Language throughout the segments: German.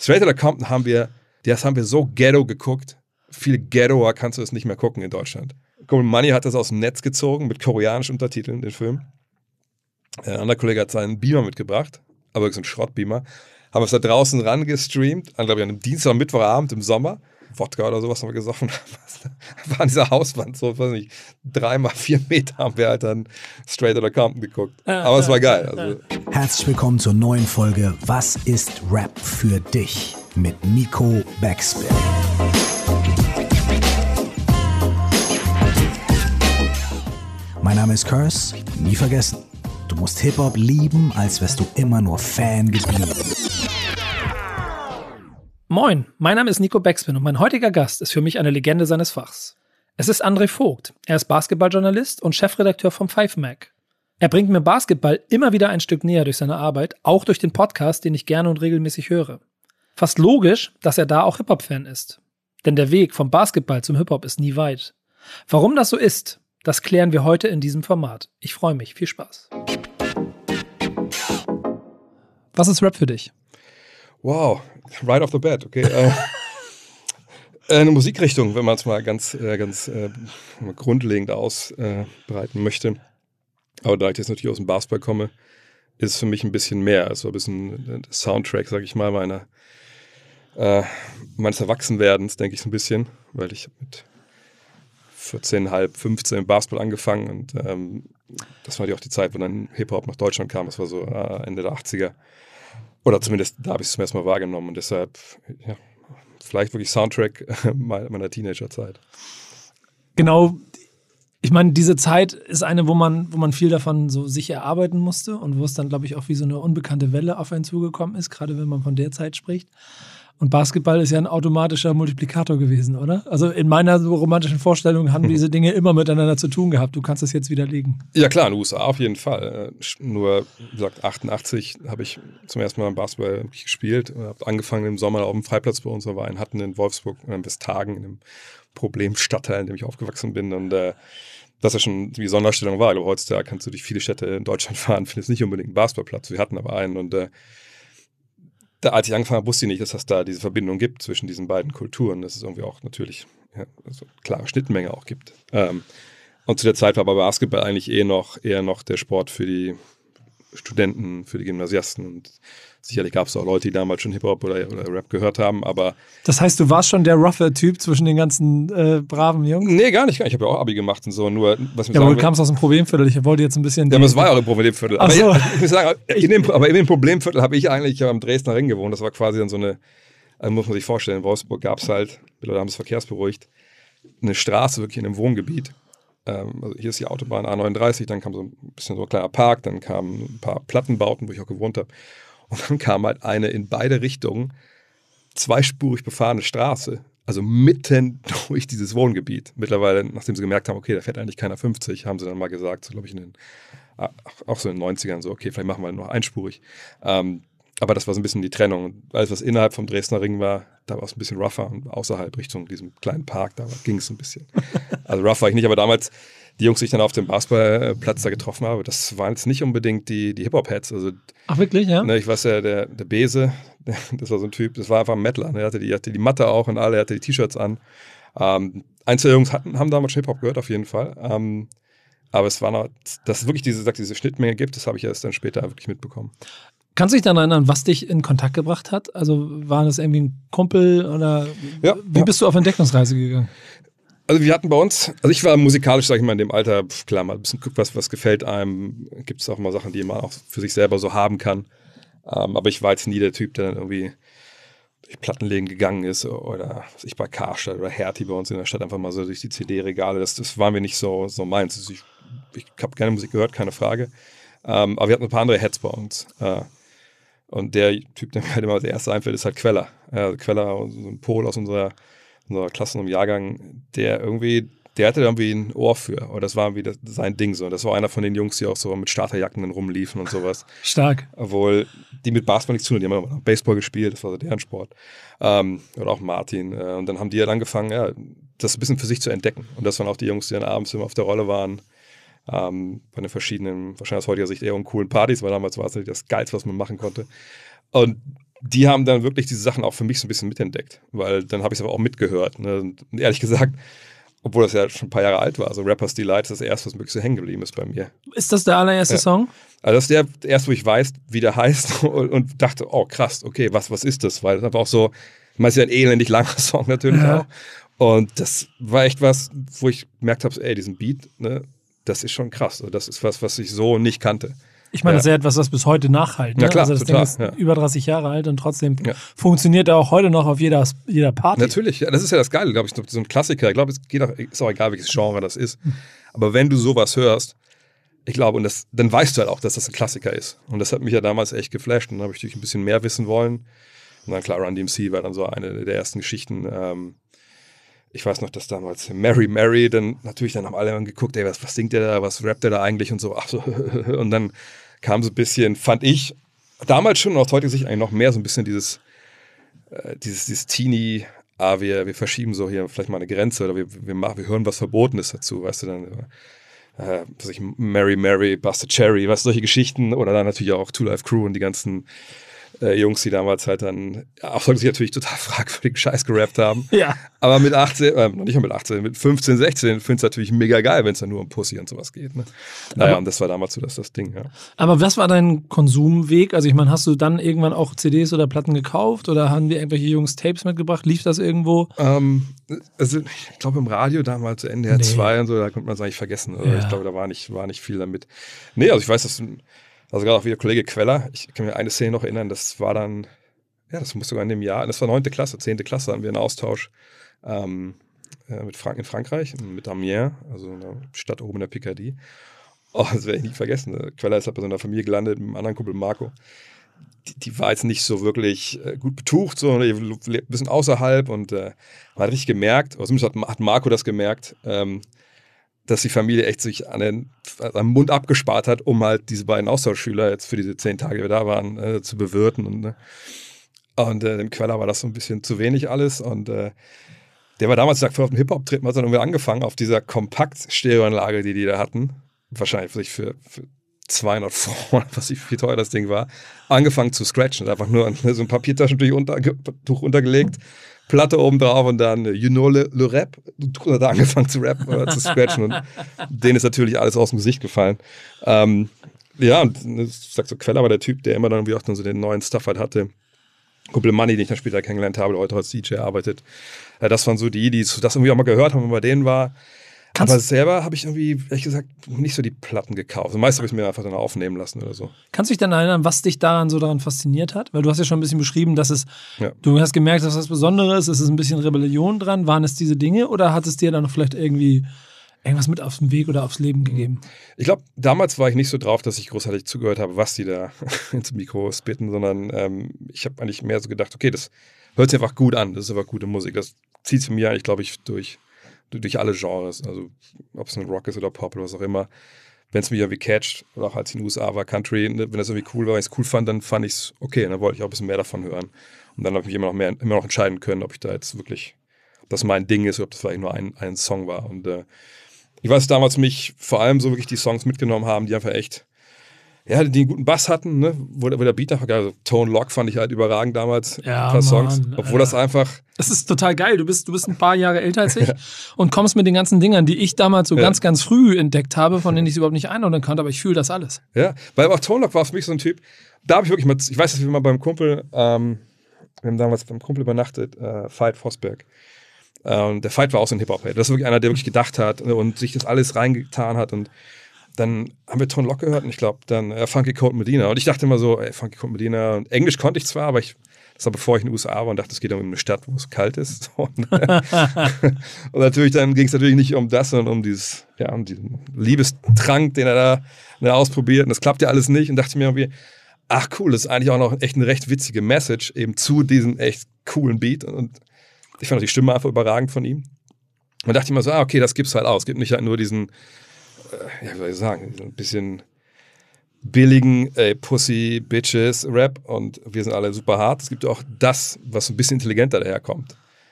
Straight Outta Compton haben wir so ghetto geguckt. Viel ghettoer kannst du es nicht mehr gucken in Deutschland. Cool Money hat das aus dem Netz gezogen mit koreanischen Untertiteln, den Film. Ein anderer Kollege hat seinen Beamer mitgebracht, aber so ein Schrottbeamer. Haben wir es da draußen rangestreamt, glaube ich, an einem Dienstag, Mittwochabend im Sommer. Wodka oder sowas haben wir gesoffen. War an dieser Hauswand, so, weiß nicht, 3 mal 4 Meter haben wir halt dann Straight Outta Compton geguckt. Aber es war geil. Also. Herzlich willkommen zur neuen Folge Was ist Rap für dich? Mit Nico Backspin. Mein Name ist Curse, nie vergessen. Du musst Hip-Hop lieben, als wärst du immer nur Fan geblieben. Moin, mein Name ist Nico Backspin und mein heutiger Gast ist für mich eine Legende seines Fachs. Es ist André Vogt. Er ist Basketballjournalist und Chefredakteur vom Five Mag. Er bringt mir Basketball immer wieder ein Stück näher durch seine Arbeit, auch durch den Podcast, den ich gerne und regelmäßig höre. Fast logisch, dass er da auch Hip-Hop-Fan ist. Denn der Weg vom Basketball zum Hip-Hop ist nie weit. Warum das so ist, das klären wir heute in diesem Format. Ich freue mich. Viel Spaß. Was ist Rap für dich? Wow, right off the bat, okay. Eine Musikrichtung, wenn man es mal ganz grundlegend ausbreiten möchte. Aber da ich jetzt natürlich aus dem Basketball komme, ist es für mich ein bisschen mehr. Also ein bisschen Soundtrack, sag ich mal, meines Erwachsenwerdens, denke ich so ein bisschen. Weil ich mit 14,5, 15 im Basketball angefangen und das war ja auch die Zeit, wo dann Hip-Hop nach Deutschland kam. Das war so Ende der 80er. Oder zumindest da habe ich es zum ersten Mal wahrgenommen und deshalb, ja, vielleicht wirklich Soundtrack meiner Teenagerzeit. Genau, ich meine, diese Zeit ist eine, wo man viel davon so sich erarbeiten musste und wo es dann, glaube ich, auch wie so eine unbekannte Welle auf einen zugekommen ist, gerade wenn man von der Zeit spricht. Und Basketball ist ja ein automatischer Multiplikator gewesen, oder? Also in meiner so romantischen Vorstellung haben diese Dinge immer miteinander zu tun gehabt. Du kannst das jetzt widerlegen. Ja klar, in den USA auf jeden Fall. Nur, wie gesagt, 88 habe ich zum ersten Mal Basketball gespielt. Habe angefangen im Sommer auf dem Freiplatz bei uns, wo wir einen hatten in Wolfsburg, in Westhagen, in einem Problemstadtteil, in dem ich aufgewachsen bin. Und das ja schon die Sonderstellung war. Aber heutzutage kannst du durch viele Städte in Deutschland fahren, findest nicht unbedingt einen Basketballplatz. Wir hatten aber einen und als ich angefangen habe, wusste ich nicht, dass es da diese Verbindung gibt zwischen diesen beiden Kulturen, dass es irgendwie auch natürlich also klare Schnittmenge auch gibt. Und zu der Zeit war aber Basketball eigentlich eher noch der Sport für die Studenten, für die Gymnasiasten. Und sicherlich gab es auch Leute, die damals schon Hip-Hop oder Rap gehört haben, aber... Das heißt, du warst schon der roughe Typ zwischen den ganzen braven Jungs? Nee, gar nicht. Ich habe ja auch Abi gemacht und so. Nur, was aber du kamst aus dem Problemviertel. Ich wollte jetzt ein bisschen... Ja, aber es war ja auch ein Problemviertel. Ach so. Ich muss sagen, in dem Problemviertel habe ich eigentlich am Dresdner Ring gewohnt. Das war quasi dann so eine... Also muss man sich vorstellen, in Wolfsburg gab es halt, mittlerweile haben es verkehrsberuhigt, eine Straße wirklich in einem Wohngebiet. Also hier ist die Autobahn A39, dann kam so ein bisschen so ein kleiner Park, dann kamen ein paar Plattenbauten, wo ich auch gewohnt habe. Und dann kam halt eine in beide Richtungen zweispurig befahrene Straße, also mitten durch dieses Wohngebiet. Mittlerweile, nachdem sie gemerkt haben, okay, da fährt eigentlich keiner 50, haben sie dann mal gesagt, so glaube ich auch so in den 90ern, so okay, vielleicht machen wir noch einspurig. Aber das war so ein bisschen die Trennung. Und alles, was innerhalb vom Dresdner Ring war, da war es ein bisschen rougher und außerhalb Richtung diesem kleinen Park, da ging es ein bisschen. Also rough war ich nicht, aber damals, die Jungs, die ich dann auf dem Basketballplatz da getroffen habe, das waren jetzt nicht unbedingt die Hip-Hop-Heads. Also, ach wirklich, ja? Ne, ich weiß ja, der Bese, das war so ein Typ, das war einfach ein Metaler. Ne? Er hatte die Matte auch und er hatte die T-Shirts an. Ein, zwei Jungs haben damals Hip-Hop gehört, auf jeden Fall. Aber es war noch, dass es wirklich diese Schnittmenge gibt, das habe ich erst dann später wirklich mitbekommen. Kannst du dich daran erinnern, was dich in Kontakt gebracht hat? Also war das irgendwie ein Kumpel oder wie bist du auf Entdeckungsreise gegangen? Also wir hatten bei uns, also ich war musikalisch, sag ich mal, in dem Alter, klar, mal ein bisschen guckt, was gefällt einem. Gibt es auch mal Sachen, die man auch für sich selber so haben kann. Aber ich war jetzt nie der Typ, der dann irgendwie durch Plattenläden gegangen ist oder was ich bei Karstadt oder Hertie bei uns in der Stadt einfach mal so durch die CD-Regale. Das war mir nicht so meins. Also ich habe gerne Musik gehört, keine Frage. Aber wir hatten ein paar andere Heads bei uns. Und der Typ, der mir halt immer als erster einfällt, ist halt Queller. Queller, so ein Pol aus unserer Klasse und Jahrgang, der hatte da irgendwie ein Ohr für. Oder das war irgendwie sein Ding so. Das war einer von den Jungs, die auch so mit Starterjacken dann rumliefen und sowas. Stark. Obwohl die mit Basketball nichts zu tun, die haben immer Baseball gespielt, das war so deren Sport. Oder auch Martin. Und dann haben die halt angefangen, das ein bisschen für sich zu entdecken. Und das waren auch die Jungs, die dann abends immer auf der Rolle waren. Bei den verschiedenen, wahrscheinlich aus heutiger Sicht eher uncoolen Partys, weil damals war es natürlich das Geilste, was man machen konnte. Und die haben dann wirklich diese Sachen auch für mich so ein bisschen mitentdeckt, weil dann habe ich es aber auch mitgehört. Ne? Und ehrlich gesagt, obwohl das ja schon ein paar Jahre alt war, also Rapper's Delight ist das erste, was wirklich so hängen geblieben ist bei mir. Ist das der allererste Song? Also das ist der erste, wo ich weiß, wie der heißt und dachte, oh krass, okay, was ist das? Weil das einfach auch so, ich meine, es ist ja ein elendig langer Song natürlich auch. Und das war echt was, wo ich gemerkt habe, ey, diesen Beat, ne, das ist schon krass. Also das ist was ich so nicht kannte. Ich meine, das ist ja etwas, was bis heute nachhalt. Ne? Ja klar, also das total, Ding ist über 30 Jahre alt und trotzdem funktioniert er auch heute noch auf jeder Party. Natürlich, ja, das ist ja das Geile, glaube ich, so ein Klassiker. Ich glaube, es geht auch, ist auch egal, welches Genre das ist. Aber wenn du sowas hörst, ich glaube, und dann weißt du halt auch, dass das ein Klassiker ist. Und das hat mich ja damals echt geflasht. Und dann habe ich natürlich ein bisschen mehr wissen wollen. Und dann klar, Run DMC war dann so eine der ersten Geschichten. Ich weiß noch, dass damals Mary, dann natürlich, dann haben alle geguckt, ey, was singt der da, was rappt der da eigentlich und so. Ach so. Und dann kam so ein bisschen, fand ich, damals schon und aus heutiger Sicht eigentlich noch mehr so ein bisschen dieses Teenie, wir verschieben so hier vielleicht mal eine Grenze oder wir hören was Verbotenes dazu, weißt du, dann Mary, Buster Cherry, weißt du, solche Geschichten oder dann natürlich auch Two Live Crew und die ganzen Jungs, die damals halt dann auch sich natürlich total fragwürdigen Scheiß gerappt haben. Ja. Aber mit 18, nicht mal mit 18, mit 15, 16 findest du natürlich mega geil, wenn es dann nur um Pussy und sowas geht. Ne? Naja, und das war damals so das Ding, ja. Aber was war dein Konsumweg? Also ich meine, hast du dann irgendwann auch CDs oder Platten gekauft oder haben dir irgendwelche Jungs Tapes mitgebracht? Lief das irgendwo? Also ich glaube im Radio damals NDR 2 und so, da konnte man es eigentlich vergessen. Also ich glaube, da war nicht viel damit. Nee, also ich weiß, dass also gerade auch wieder Kollege Queller, ich kann mir eine Szene noch erinnern, das war dann, ja, das muss sogar in dem Jahr, das war 9. Klasse, 10. Klasse, hatten wir einen Austausch in Frankreich, mit Amiens, also einer Stadt oben in der Picardie. Oh, das werde ich nie vergessen. Queller ist halt bei so einer Familie gelandet, mit einem anderen Kumpel Marco. Die war jetzt nicht so wirklich gut betucht, so ein bisschen außerhalb und man hat richtig gemerkt, oder zumindest hat Marco das gemerkt, dass die Familie echt sich am Mund abgespart hat, um halt diese beiden Austauschschüler jetzt für diese 10 Tage, die wir da waren, zu bewirten. Und dem Queller war das so ein bisschen zu wenig alles. Und der war damals, auf dem Hip-Hop-Trip, hat dann irgendwie angefangen, auf dieser Kompakt-Stereoanlage, die da hatten, wahrscheinlich für 200 Franc, was wie teuer das Ding war, angefangen zu scratchen. Einfach nur so ein Papiertaschentuch untergelegt, Platte oben drauf und dann You know le Rap. Du hast angefangen zu rappen oder zu scratchen und denen ist natürlich alles aus dem Gesicht gefallen. Ja, und ich sag so, Queller war der Typ, der immer dann irgendwie auch dann so den neuen Stuff halt hatte. Kumpel Money, den ich dann später kennengelernt habe, der heute als DJ arbeitet. Das waren so die das irgendwie auch mal gehört haben, wenn bei denen war. Aber selber habe ich irgendwie, ehrlich gesagt, nicht so die Platten gekauft. Meist habe ich es mir einfach dann aufnehmen lassen oder so. Kannst du dich dann erinnern, was dich daran fasziniert hat? Weil du hast ja schon ein bisschen beschrieben, dass du hast gemerkt, dass das Besonderes ist, es ist ein bisschen Rebellion dran. Waren es diese Dinge oder hat es dir dann noch vielleicht irgendwie irgendwas mit auf den Weg oder aufs Leben gegeben? Ich glaube, damals war ich nicht so drauf, dass ich großartig zugehört habe, was die da ins Mikro spitten, sondern ich habe eigentlich mehr so gedacht, okay, das hört sich einfach gut an, das ist einfach gute Musik. Das zieht sich mir eigentlich, glaube ich, durch alle Genres, also ob es ein Rock ist oder Pop oder was auch immer. Wenn es mich irgendwie catcht, oder auch als ich in den USA war, Country, wenn das irgendwie cool war, wenn ich es cool fand, dann fand ich es okay, und dann wollte ich auch ein bisschen mehr davon hören. Und dann habe ich mich immer noch entscheiden können, ob ich da jetzt wirklich, ob das mein Ding ist oder ob das vielleicht nur ein Song war. Und ich weiß, damals mich vor allem so wirklich die Songs mitgenommen haben, die einfach echt, ja, die einen guten Bass hatten, ne? Wo der Beat einfach geil, also Tone Lock fand ich halt überragend damals, ja, ein paar Songs, obwohl das einfach... Das ist total geil, du bist ein paar Jahre älter als ich und kommst mit den ganzen Dingern, die ich damals so ganz, ganz früh entdeckt habe, von denen ich es überhaupt nicht einordnen konnte, aber ich fühle das alles. Ja, weil auch Tone Lock war für mich so ein Typ, da habe ich wirklich mal, ich weiß, dass wir mal beim Kumpel, wir haben damals beim Kumpel übernachtet, Veit Vosberg. Der Veit war auch so ein Hip-Hop-Head. Das ist wirklich einer, der wirklich gedacht hat und sich das alles reingetan hat und dann haben wir Tone Lock gehört und ich glaube dann Funky Cold Medina. Und ich dachte immer so, Funky Cold Medina. Und Englisch konnte ich zwar, aber das war bevor ich in den USA war und dachte, es geht um eine Stadt, wo es kalt ist. Und natürlich dann ging es natürlich nicht um das, sondern um um diesen Liebestrank, den er da ausprobiert. Und das klappt ja alles nicht. Und dachte mir irgendwie, ach cool, das ist eigentlich auch noch echt eine recht witzige Message eben zu diesem echt coolen Beat. Und ich fand auch die Stimme einfach überragend von ihm. Und dachte ich mir so, okay, das gibt's halt auch. Es gibt nicht halt nur diesen wie soll ich sagen, ein bisschen billigen Pussy, Bitches, Rap und wir sind alle super hart. Es gibt auch das, was ein bisschen intelligenter daherkommt.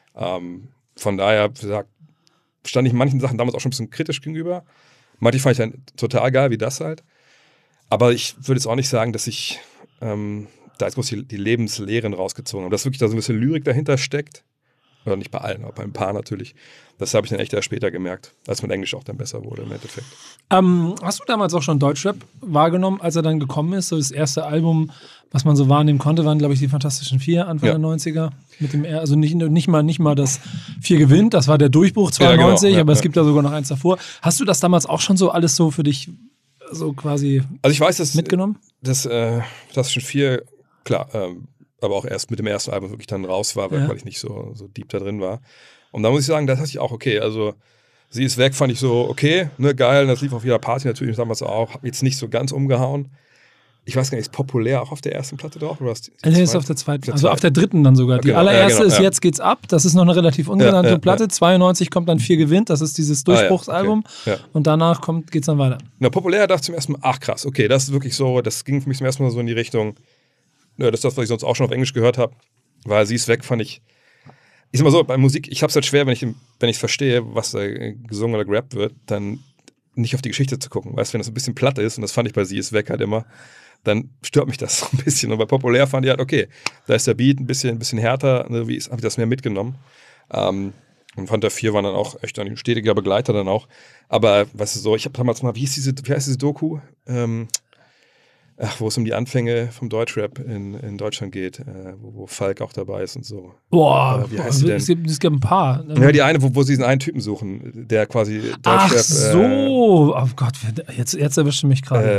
Von daher, wie gesagt, stand ich manchen Sachen damals auch schon ein bisschen kritisch gegenüber. Manche fand ich dann total geil, wie das halt. Aber ich würde jetzt auch nicht sagen, dass ich da ist die Lebenslehren rausgezogen haben. Dass wirklich da so ein bisschen Lyrik dahinter steckt. Oder nicht bei allen, aber bei ein paar natürlich. Das habe ich dann echt erst später gemerkt, als mein Englisch auch dann besser wurde im Endeffekt. Hast du damals auch schon Deutschrap wahrgenommen, als er dann gekommen ist? So das erste Album, was man so wahrnehmen konnte, waren, glaube ich, die Fantastischen Vier, Anfang der 90er. Mit dem also nicht mal das 4 gewinnt, das war der Durchbruch 92, aber es gibt da sogar noch eins davor. Hast du das damals auch schon so alles so für dich so quasi ich weiß, dass mitgenommen? Das Fantastischen Vier, klar, aber auch erst mit dem ersten Album wirklich dann raus war, weil ich nicht so deep da drin war. Und da muss ich sagen, das hatte ich auch okay. Also Sie ist weg, fand ich so okay, ne, geil. Das lief auf jeder Party natürlich damals auch. Hab jetzt nicht so ganz umgehauen. Ich weiß gar nicht, ist Populär auch auf der ersten Platte drauf? Oder ist auf der zweiten. Also auf der dritten dann sogar. Die allererste ist Jetzt geht's ab. Das ist noch eine relativ ungenannte Platte. 92 kommt dann 4 gewinnt. Das ist dieses Durchbruchsalbum. Okay. Und danach geht's dann weiter. Na, Populär dachte ich zum ersten Mal, ach krass, okay, das ist wirklich so, das ging für mich zum ersten Mal so in die Richtung, das ist das, was ich sonst auch schon auf Englisch gehört habe. Weil Sie ist weg, fand ich sag mal so, bei Musik, ich habe es halt schwer, wenn ich verstehe, was da gesungen oder gerappt wird, dann nicht auf die Geschichte zu gucken. Weißt du, wenn das ein bisschen platt ist, und das fand ich bei Sie ist weg halt immer, dann stört mich das so ein bisschen. Und bei Populär fand ich halt, okay, da ist der Beat ein bisschen härter, ne, habe ich das mehr mitgenommen. Und Fanta 4 waren dann auch echt ein stetiger Begleiter dann auch. Aber, weißt du, so, ich habe damals mal, wie heißt diese Doku? Wo es um die Anfänge vom Deutschrap in Deutschland geht, wo Falk auch dabei ist und so. Boah, wie heißt die denn? Es gibt ein paar. Ja, die eine, wo sie diesen einen Typen suchen, der quasi Deutschrap... Ach so, oh Gott, jetzt erwischt du mich gerade.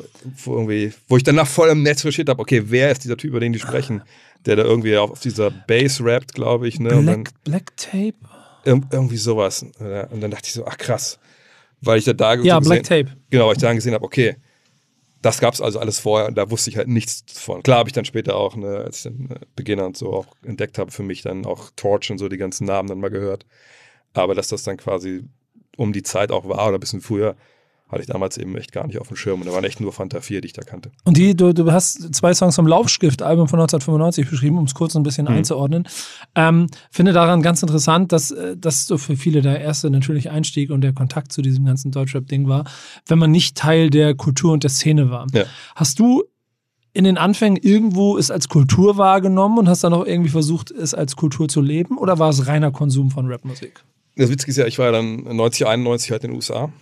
Wo ich danach voll im Netz recherchiert habe, okay, wer ist dieser Typ, über den die sprechen, der da irgendwie auf dieser Bass rappt, glaube ich. Ne? Black Tape? Irgendwie sowas. Und dann dachte ich so, ach krass. Weil ich da Black Tape. Genau, weil ich da gesehen habe, okay, das gab es also alles vorher und da wusste ich halt nichts von. Klar habe ich dann später auch, als ich dann Beginner und so auch entdeckt habe, für mich dann auch Torch und so die ganzen Namen dann mal gehört. Aber dass das dann quasi um die Zeit auch war oder ein bisschen früher, hatte ich damals eben echt gar nicht auf dem Schirm. Und da waren echt nur Fanta 4, die ich da kannte. Und du hast 2 Songs vom Laufstift-Album von 1995 beschrieben, um es kurz ein bisschen einzuordnen. Finde daran ganz interessant, dass das so für viele der erste natürlich Einstieg und der Kontakt zu diesem ganzen Deutschrap-Ding war, wenn man nicht Teil der Kultur und der Szene war. Ja. Hast du in den Anfängen irgendwo es als Kultur wahrgenommen und hast dann auch irgendwie versucht, es als Kultur zu leben? Oder war es reiner Konsum von Rapmusik? Das Witzige ist ja, ich war ja dann 90, 91 halt in den USA.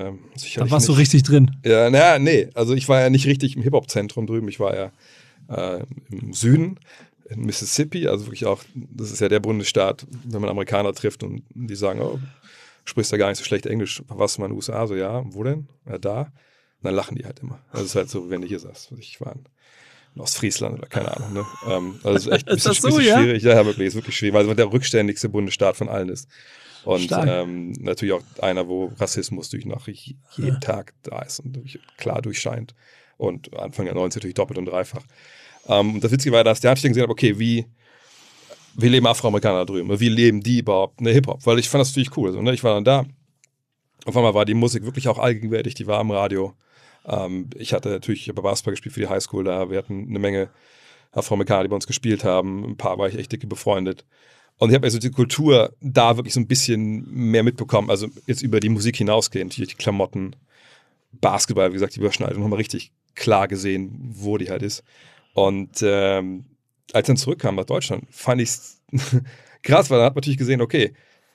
Da warst du richtig drin. Ja, nee. Also ich war ja nicht richtig im Hip-Hop-Zentrum drüben. Ich war ja im Süden, in Mississippi. Also wirklich auch, das ist ja der Bundesstaat, wenn man Amerikaner trifft und die sagen, oh, sprichst ja gar nicht so schlecht Englisch. Warst du mal in den USA? So, ja, wo denn? Ja, da. Und dann lachen die halt immer. Also es ist halt so, wenn du hier sagst, ich war in Ostfriesland oder keine Ahnung. Ne? Also es ist echt ein bisschen schwierig. Ja, wirklich, es ist wirklich schwierig, weil es der rückständigste Bundesstaat von allen ist. Und natürlich auch einer, wo Rassismus jeden Tag da ist und klar durchscheint. Und Anfang der 90 natürlich doppelt und dreifach. Das Witzige war, dass der Anstieg gesehen hat, okay, wie leben Afroamerikaner da drüben? Wie leben die überhaupt Hip-Hop? Weil ich fand das natürlich cool. So, ne? Ich war dann da. Auf einmal war die Musik wirklich auch allgegenwärtig, die war am Radio. Ich habe Basketball gespielt für die Highschool da. Wir hatten eine Menge Afroamerikaner, die bei uns gespielt haben. Ein paar war ich echt dicke befreundet. Und ich habe also die Kultur da wirklich so ein bisschen mehr mitbekommen, also jetzt über die Musik hinausgehend, die Klamotten, Basketball, wie gesagt, die Überschneidung nochmal richtig klar gesehen, wo die halt ist. Und als ich dann zurückkam nach Deutschland, fand ich es krass, weil dann hat man natürlich gesehen, okay,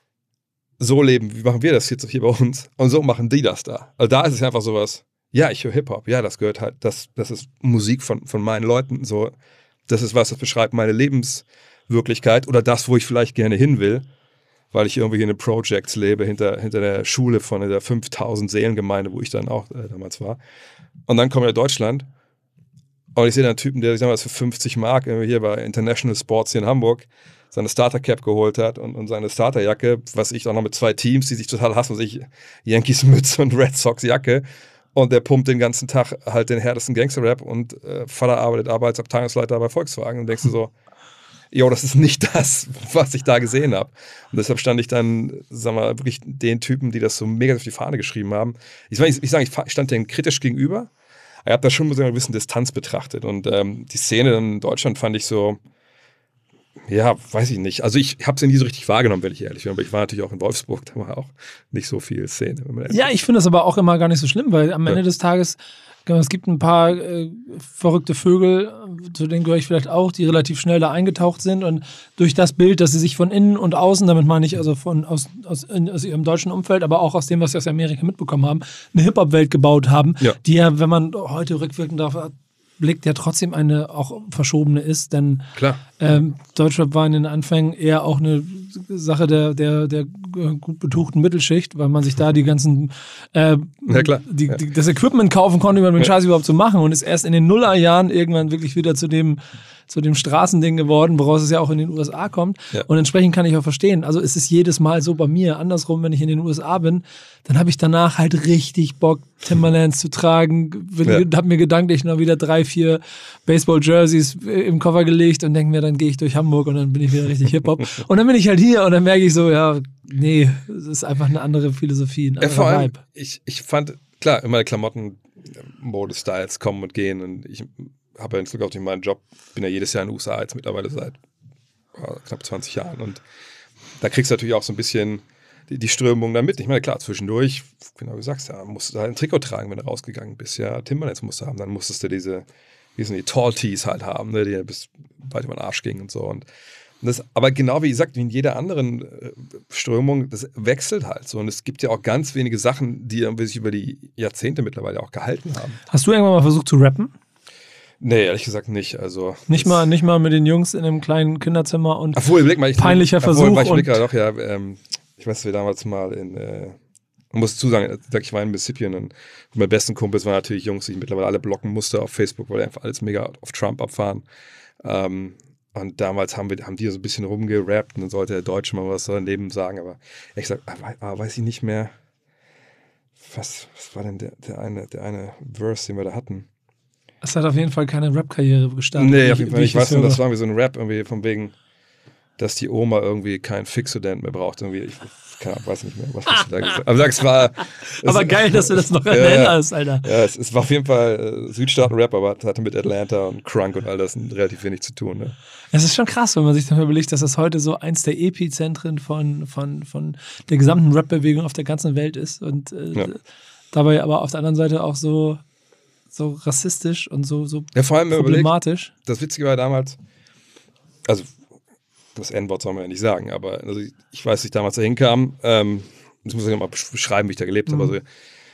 so leben, wie machen wir das jetzt hier bei uns? Und so machen die das da. Also da ist es einfach sowas, ja, ich höre Hip-Hop, ja, das gehört halt, das ist Musik von meinen Leuten, so, das ist was, das beschreibt meine Lebenswirklichkeit oder das, wo ich vielleicht gerne hin will, weil ich irgendwie in den Projects lebe, hinter der Schule von der 5000 Seelengemeinde, wo ich dann auch damals war. Und dann komme ich nach Deutschland und ich sehe da einen Typen, der, ich sag mal, für 50 Mark irgendwie hier bei International Sports hier in Hamburg seine Starter-Cap geholt hat und seine Starterjacke, was ich auch noch mit 2 Teams, die sich total hassen, sich Yankees Mütze und Red Sox Jacke. Und der pumpt den ganzen Tag halt den härtesten Gangster-Rap und Vater arbeitet Arbeitsabteilungsleiter bei Volkswagen und denkst du so, jo, das ist nicht das, was ich da gesehen habe. Und deshalb stand ich dann, sag mal, wirklich den Typen, die das so mega auf die Fahne geschrieben haben. Ich stand denen kritisch gegenüber. Ich habe da schon mit einer gewissen Distanz betrachtet. Und die Szene in Deutschland fand ich so, ja, weiß ich nicht. Also ich habe es nie so richtig wahrgenommen, wenn ich ehrlich bin. Aber ich war natürlich auch in Wolfsburg, da war auch nicht so viel Szene. Ja, ich finde das aber auch immer gar nicht so schlimm, weil am Ende des Tages Es gibt ein paar verrückte Vögel, zu denen gehöre ich vielleicht auch, die relativ schnell da eingetaucht sind und durch das Bild, dass sie sich von innen und außen, damit meine ich also aus ihrem deutschen Umfeld, aber auch aus dem, was sie aus Amerika mitbekommen haben, eine Hip-Hop-Welt gebaut haben, die ja, wenn man heute rückwirkend darauf blickt, ja trotzdem eine auch verschobene ist, denn Deutschrap war in den Anfängen eher auch eine Sache der gut betuchten Mittelschicht, weil man sich da die ganzen das Equipment kaufen konnte, um den Scheiß überhaupt zu machen und ist erst in den Nullerjahren irgendwann wirklich wieder zu dem Straßending geworden, woraus es ja auch in den USA kommt. Ja. Und entsprechend kann ich auch verstehen. Also es ist jedes Mal so bei mir. Andersrum, wenn ich in den USA bin, dann habe ich danach halt richtig Bock, Timberlands zu tragen. Habe mir gedanklich noch wieder 3, 4 Baseball-Jerseys im Koffer gelegt und denke mir, dann gehe ich durch Hamburg und dann bin ich wieder richtig Hip-Hop. Und dann bin ich halt hier und dann merke ich so, ja, nee, es ist einfach eine andere Philosophie, ein anderer vor allem, Vibe. Ich fand, klar, immer Klamotten, Mode-Styles kommen und gehen und ich habe ja in Bezug auf meinen Job, bin ja jedes Jahr in den USA jetzt mittlerweile seit knapp 20 Jahren und da kriegst du natürlich auch so ein bisschen die Strömung da mit. Ich meine, klar, zwischendurch, genau wie du sagst, ja, musst du halt ein Trikot tragen, wenn du rausgegangen bist. Ja, Timberlands musst du haben, dann musstest du die Tall Tees halt haben, ne, die bis weit über den Arsch gingen und so. Und das, aber genau wie gesagt, wie in jeder anderen Strömung, das wechselt halt so. Und es gibt ja auch ganz wenige Sachen, die sich über die Jahrzehnte mittlerweile auch gehalten haben. Hast du irgendwann mal versucht zu rappen? Nee, ehrlich gesagt nicht. Also nicht mal mit den Jungs in einem kleinen Kinderzimmer und peinlicher Versuch. Ich weiß, wir damals mal man muss dazu sagen, ich war in Mississippi und meine besten Kumpels waren natürlich Jungs, die ich mittlerweile alle blocken musste auf Facebook, weil die einfach alles mega auf Trump abfahren. Und damals haben die so ein bisschen rumgerappt und dann sollte der Deutsche mal was daneben sagen, aber ich sag, weiß ich nicht mehr, was war denn der eine Verse, den wir da hatten? Es hat auf jeden Fall keine Rap-Karriere gestartet. Nee, auf jeden Fall nicht. Ich weiß nur, das war irgendwie so ein Rap, irgendwie von wegen, dass die Oma irgendwie keinen Fixodent mehr braucht. Irgendwie, ich weiß nicht mehr, was hast du da gesagt. Aber es war... Aber geil, dass du das noch erinnerst, Alter. Ja, es war auf jeden Fall Südstaaten-Rap, aber es hatte mit Atlanta und Crunk und all das relativ wenig zu tun. Ne? Es ist schon krass, wenn man sich dann überlegt, dass das heute so eins der Epizentren von der gesamten Rap-Bewegung auf der ganzen Welt ist und dabei aber auf der anderen Seite auch so rassistisch und so vor allem problematisch. Überlegt, das Witzige war damals, also das N-Wort soll man ja nicht sagen, aber also ich weiß, dass ich damals da hinkam, das muss ich mal beschreiben, wie ich da gelebt habe. Also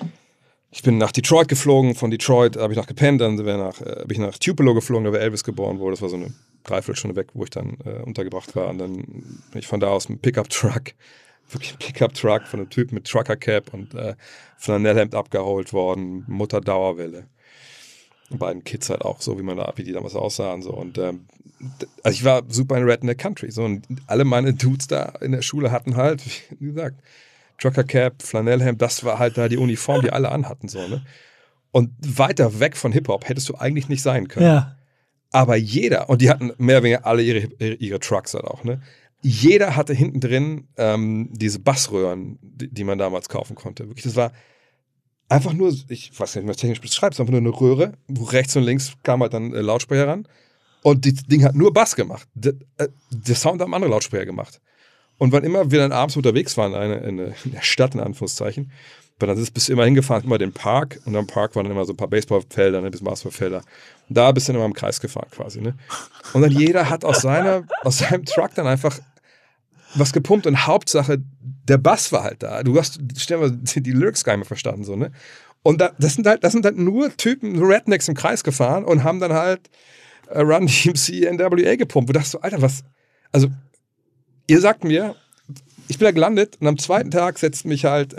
ich bin nach Detroit geflogen, von Detroit habe ich noch gepennt, dann bin ich nach Tupelo geflogen, da war Elvis geboren wurde, das war so eine Dreiviertelstunde weg, wo ich dann untergebracht war und dann bin ich von da aus mit einem Pickup-Truck, wirklich ein Pickup-Truck von einem Typen mit Trucker-Cap und Flanellhemd abgeholt worden, Mutter Dauerwelle. Und beiden Kids halt auch so, wie die damals aussahen. So. Und also ich war super in Redneck Country. So. Und alle meine Dudes da in der Schule hatten halt, wie gesagt, Trucker Cap, Flanellhemd, das war halt da die Uniform, die alle anhatten. So, ne? Und weiter weg von Hip-Hop hättest du eigentlich nicht sein können. Ja. Aber jeder, und die hatten mehr oder weniger alle ihre Trucks halt auch, ne? Jeder hatte hinten drin diese Bassröhren, die man damals kaufen konnte. Wirklich, das war einfach nur, ich weiß nicht, wie man es technisch beschreibt, es war einfach nur eine Röhre, wo rechts und links kam halt dann Lautsprecher ran und das Ding hat nur Bass gemacht. Der Sound haben andere Lautsprecher gemacht. Und wann immer wir dann abends unterwegs waren in der Stadt, in Anführungszeichen, dann bist du immer hingefahren, immer den Park und am Park waren dann immer so ein paar Baseballfelder, ein bisschen Basketballfelder. Und da bist du dann immer im Kreis gefahren quasi. Ne? Und dann jeder hat aus seinem Truck dann einfach was gepumpt und Hauptsache, der Bass war halt da. Du hast, stell mal, die Lyrics gar nicht mehr verstanden, so, ne? Und das sind halt nur Typen, Rednecks im Kreis gefahren und haben dann halt Run DMC, NWA gepumpt. Wo dachtest du, Alter, was? Also, ihr sagt mir, ich bin da gelandet und am zweiten Tag setzt mich halt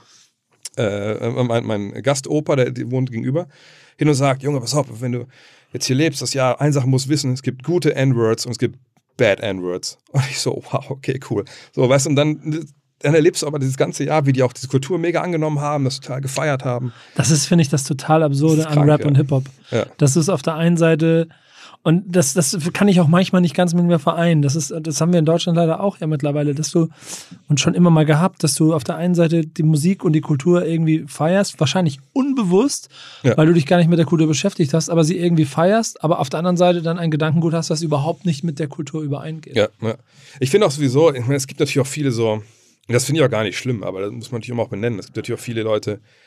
mein Gastopa, der wohnt gegenüber, hin und sagt, Junge, pass auf, wenn du jetzt hier lebst, eine Sache musst du wissen, es gibt gute N-Words und es gibt Bad N-Words. Und ich so, wow, okay, cool. So, weißt du, und dann erlebst du aber dieses ganze Jahr, wie die auch diese Kultur mega angenommen haben, das total gefeiert haben. Das ist, finde ich, das total Absurde an Rap und Hip-Hop. Ja. Das ist auf der einen Seite, und das kann ich auch manchmal nicht ganz mit mir vereinen. Das haben wir in Deutschland leider auch ja mittlerweile, dass du, und schon immer mal gehabt, dass du auf der einen Seite die Musik und die Kultur irgendwie feierst, wahrscheinlich unbewusst, weil du dich gar nicht mit der Kultur beschäftigt hast, aber sie irgendwie feierst, aber auf der anderen Seite dann ein Gedankengut hast, das überhaupt nicht mit der Kultur übereingeht. Ja. Ich finde auch sowieso, ich meine, es gibt natürlich auch viele so, das finde ich auch gar nicht schlimm, aber das muss man natürlich immer auch benennen, es gibt natürlich auch viele Leute,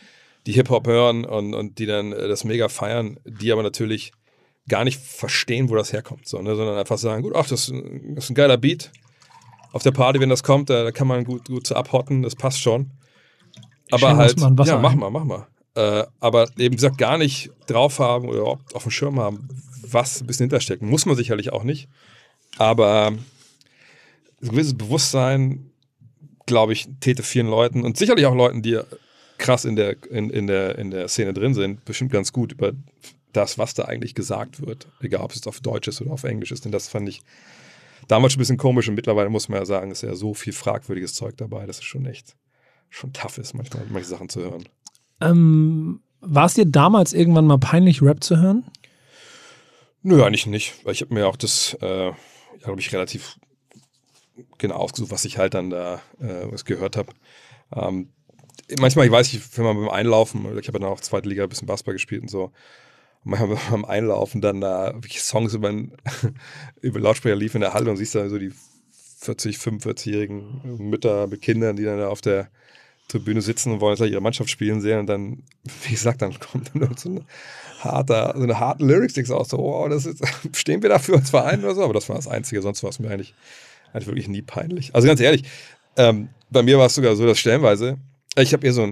die Hip-Hop hören und die dann das mega feiern, die aber natürlich gar nicht verstehen, wo das herkommt, so, ne? Sondern einfach sagen, gut, ach, das ist ein geiler Beat. Auf der Party, wenn das kommt, da kann man gut so abhotten, das passt schon. Aber halt, ja, mach mal. Aber eben gesagt, gar nicht drauf haben oder auf dem Schirm haben, was ein bisschen hintersteckt. Muss man sicherlich auch nicht. Aber ein gewisses Bewusstsein, glaube ich, täte vielen Leuten und sicherlich auch Leuten, die krass in der Szene drin sind, bestimmt ganz gut über das, was da eigentlich gesagt wird. Egal, ob es auf Deutsch ist oder auf Englisch ist. Denn das fand ich damals schon ein bisschen komisch und mittlerweile muss man ja sagen, ist ja so viel fragwürdiges Zeug dabei, dass es schon tough ist, manchmal manche Sachen zu hören. War es dir damals irgendwann mal peinlich, Rap zu hören? Nö, eigentlich nicht. Weil ich habe mir auch das, glaube ich, relativ genau ausgesucht, was ich halt dann da was gehört habe. Manchmal, ich weiß nicht, wenn man beim Einlaufen, ich habe ja dann auch zweite Liga ein bisschen Basketball gespielt und so, manchmal beim Einlaufen dann da wirklich Songs über Lautsprecher lief in der Halle und siehst dann so die 40, 45-jährigen Mütter mit Kindern, die dann da auf der Tribüne sitzen und wollen jetzt ihre Mannschaft spielen sehen und dann, wie gesagt, dann kommt dann so eine harte Lyrics aus, so, wow, das ist, stehen wir dafür als Verein oder so, aber das war das Einzige, sonst war es mir eigentlich wirklich nie peinlich. Also ganz ehrlich, bei mir war es sogar so, dass stellenweise, das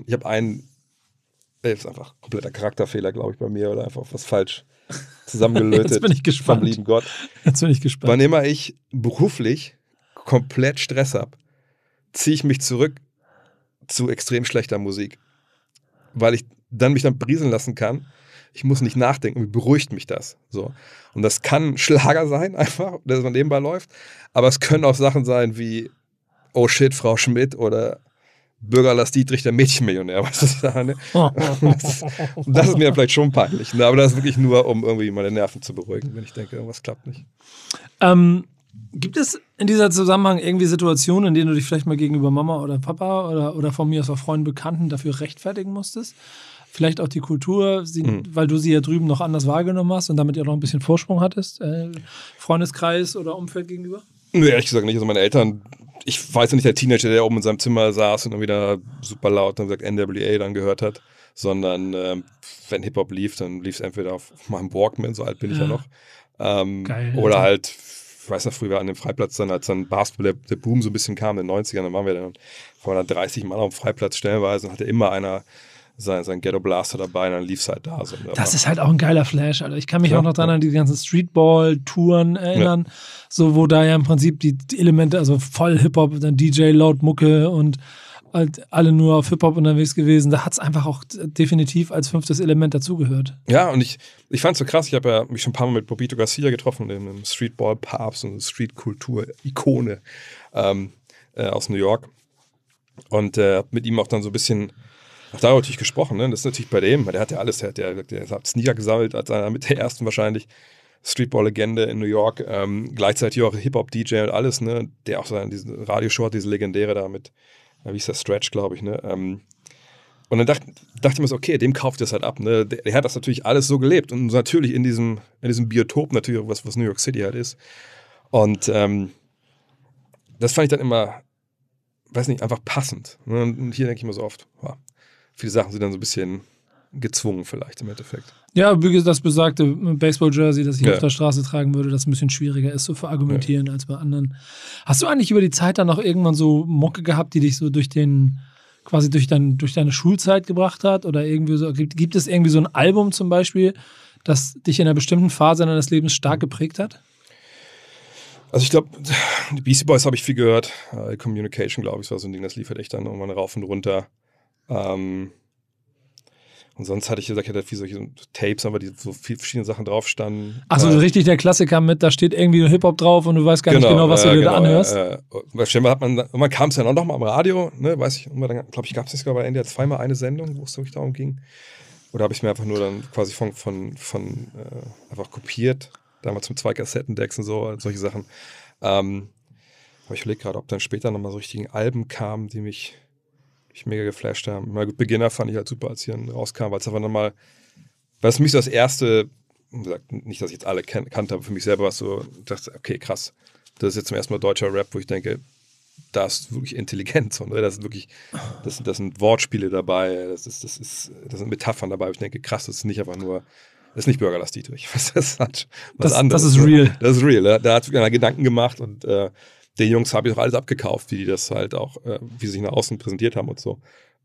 ist einfach kompletter Charakterfehler, glaube ich, bei mir oder einfach was falsch zusammengelötet. Jetzt bin ich gespannt. Vom lieben Gott. Jetzt bin ich gespannt. Wann immer ich beruflich komplett Stress habe, ziehe ich mich zurück zu extrem schlechter Musik. Weil ich mich dann berieseln lassen kann. Ich muss nicht nachdenken, wie beruhigt mich das. So. Und das kann Schlager sein, einfach, dass man nebenbei läuft. Aber es können auch Sachen sein wie Oh shit, Frau Schmidt oder Bürger Lars Dietrich, der Mädchenmillionär, weißt du, was ich sage? Ne? Das ist mir vielleicht schon peinlich. Ne? Aber das ist wirklich nur, um irgendwie meine Nerven zu beruhigen, wenn ich denke, irgendwas klappt nicht. Gibt es in dieser Zusammenhang irgendwie Situationen, in denen du dich vielleicht mal gegenüber Mama oder Papa oder von mir aus auch Freunden, Bekannten dafür rechtfertigen musstest? Vielleicht auch die Kultur, weil du sie ja drüben noch anders wahrgenommen hast und damit ja noch ein bisschen Vorsprung hattest, Freundeskreis oder Umfeld gegenüber? Nö, ehrlich gesagt nicht. Also meine Eltern, ich weiß ja nicht, der Teenager, der oben in seinem Zimmer saß und dann wieder super laut dann gesagt NWA dann gehört hat, sondern wenn Hip-Hop lief, dann lief es entweder auf meinem Walkman, so alt bin ich ja noch, Geil, oder halt, ich weiß noch, früher an dem Freiplatz dann, als dann Basketball, der Boom so ein bisschen kam in den 90ern, dann waren wir dann 30 Mann auf dem Freiplatz stellenweise und hatte immer einer sein Ghetto Blaster dabei und dann lief es halt da. So. Das ist halt auch ein geiler Flash, Alter. Ich kann mich auch noch an die ganzen Streetball-Touren erinnern, so wo da ja im Prinzip die Elemente, also voll Hip-Hop, dann DJ, laut Mucke und halt alle nur auf Hip-Hop unterwegs gewesen. Da hat es einfach auch definitiv als 5. Element dazugehört. Ja, und ich fand es so krass, ich habe ja mich schon ein paar Mal mit Bobbito Garcia getroffen, dem Streetball-Papst und Streetkultur-Ikone aus New York. Und mit ihm auch dann so ein bisschen auch darüber natürlich gesprochen, ne? Das ist natürlich bei dem, der hat ja alles, der hat Sneaker gesammelt, als einer mit der ersten wahrscheinlich Streetball-Legende in New York, gleichzeitig auch Hip-Hop-DJ und alles, ne? Der auch so diesen Radioshow hat, diese legendäre da mit, wie ist der, Stretch, glaube ich, ne? Und dann dachte ich mir so, okay, dem kauft das halt ab, ne? Der hat das natürlich alles so gelebt und natürlich in diesem Biotop natürlich auch was New York City halt ist. Und das fand ich dann immer, weiß nicht, einfach passend. Ne? Und hier denke ich mir so oft, wow, viele Sachen sind dann so ein bisschen gezwungen vielleicht im Endeffekt. Ja, wie gesagt, das besagte Baseball-Jersey, das ich auf der Straße tragen würde, das ein bisschen schwieriger ist zu verargumentieren als bei anderen. Hast du eigentlich über die Zeit dann noch irgendwann so Mucke gehabt, die dich so durch deine Schulzeit gebracht hat? Oder irgendwie so, gibt es irgendwie so ein Album zum Beispiel, das dich in einer bestimmten Phase deines Lebens stark geprägt hat? Also ich glaube, die Beastie Boys habe ich viel gehört. Communication, glaube ich, war so ein Ding, das lief halt echt dann irgendwann rauf und runter. Und sonst hatte ich gesagt, ich hatte viel solche Tapes, aber die so viele verschiedene Sachen drauf standen. Achso, so richtig der Klassiker mit, da steht irgendwie Hip-Hop drauf und du weißt gar nicht genau, was du dir da anhörst. Man kam es ja noch mal am Radio, ne, weiß ich, glaube ich, gab es sogar bei NDR 2 mal eine Sendung, wo es wirklich darum ging. Oder habe ich mir einfach nur dann quasi von einfach kopiert, damals mit 2 Kassettendecks und so, solche Sachen. Aber ich überlege gerade, ob dann später nochmal so richtigen Alben kamen, die mich mega geflasht haben. Mal gut, Beginner fand ich halt super, als hier rauskam, weil es einfach nochmal, weil es für mich so das erste, nicht, dass ich jetzt alle kannte, aber für mich selber war es so, ich dachte, okay, krass, das ist jetzt zum ersten Mal deutscher Rap, wo ich denke, da ist wirklich Intelligenz und da sind Wortspiele dabei, das sind Metaphern dabei. Ich denke, krass, das ist nicht einfach nur, das ist nicht Bürger Lars Dietrich. Das hat was anderes. Das ist real. Das ist real. Da hat sich einer Gedanken gemacht und den Jungs habe ich auch alles abgekauft, wie die das halt auch, wie sie sich nach außen präsentiert haben und so.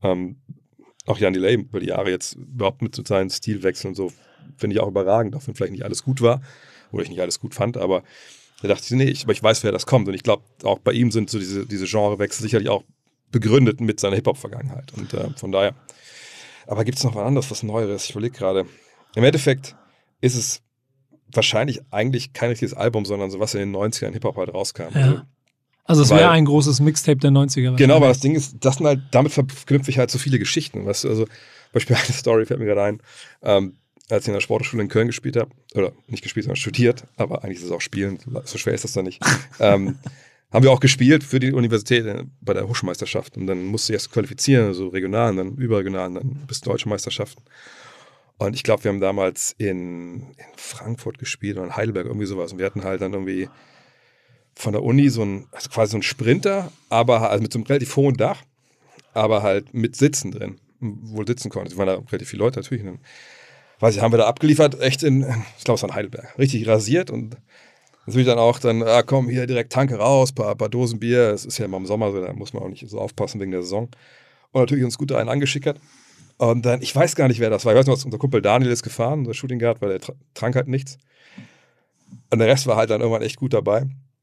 Auch Jan Delay über die Jahre jetzt überhaupt mit seinen Stilwechseln und so, finde ich auch überragend, auch wenn vielleicht nicht alles gut war oder ich nicht alles gut fand, aber da dachte ich, nee, aber ich weiß, wer das kommt und ich glaube, auch bei ihm sind so diese Genrewechsel sicherlich auch begründet mit seiner Hip-Hop-Vergangenheit und von daher. Aber gibt es noch was anderes, was Neueres? Ich überlege gerade. Im Endeffekt ist es wahrscheinlich eigentlich kein richtiges Album, sondern so was in den 90ern Hip-Hop halt rauskam. Ja. Also es wäre ein großes Mixtape der 90er. Genau, aber das Ding ist, das sind halt, damit verknüpfe ich halt so viele Geschichten. Weißt du? Also zum Beispiel eine Story fällt mir gerade ein, als ich in der Sportschule in Köln gespielt habe, oder nicht gespielt, sondern studiert, aber eigentlich ist es auch Spielen, so schwer ist das dann nicht. Haben wir auch gespielt für die Universität bei der Hochschulmeisterschaft und dann musst du erst qualifizieren, so regional und dann überregional und dann bis deutsche Meisterschaften. Und ich glaube, wir haben damals in Frankfurt gespielt oder in Heidelberg, irgendwie sowas und wir hatten halt dann irgendwie von der Uni quasi so ein Sprinter, aber halt mit so einem relativ hohen Dach, aber halt mit Sitzen drin, wo du sitzen konntest. Es waren da relativ viele Leute natürlich. Und dann, haben wir da abgeliefert, echt ich glaube, es war in Heidelberg, richtig rasiert und natürlich dann auch, komm, hier direkt Tanke raus, paar Dosen Bier, es ist ja immer im Sommer so, da muss man auch nicht so aufpassen wegen der Saison. Und natürlich uns gut einen angeschickert. Und dann, ich weiß gar nicht, wer das war, ich weiß nur, unser Kumpel Daniel ist gefahren, unser Shooting Guard, weil der trank halt nichts. Und der Rest war halt dann irgendwann echt gut dabei.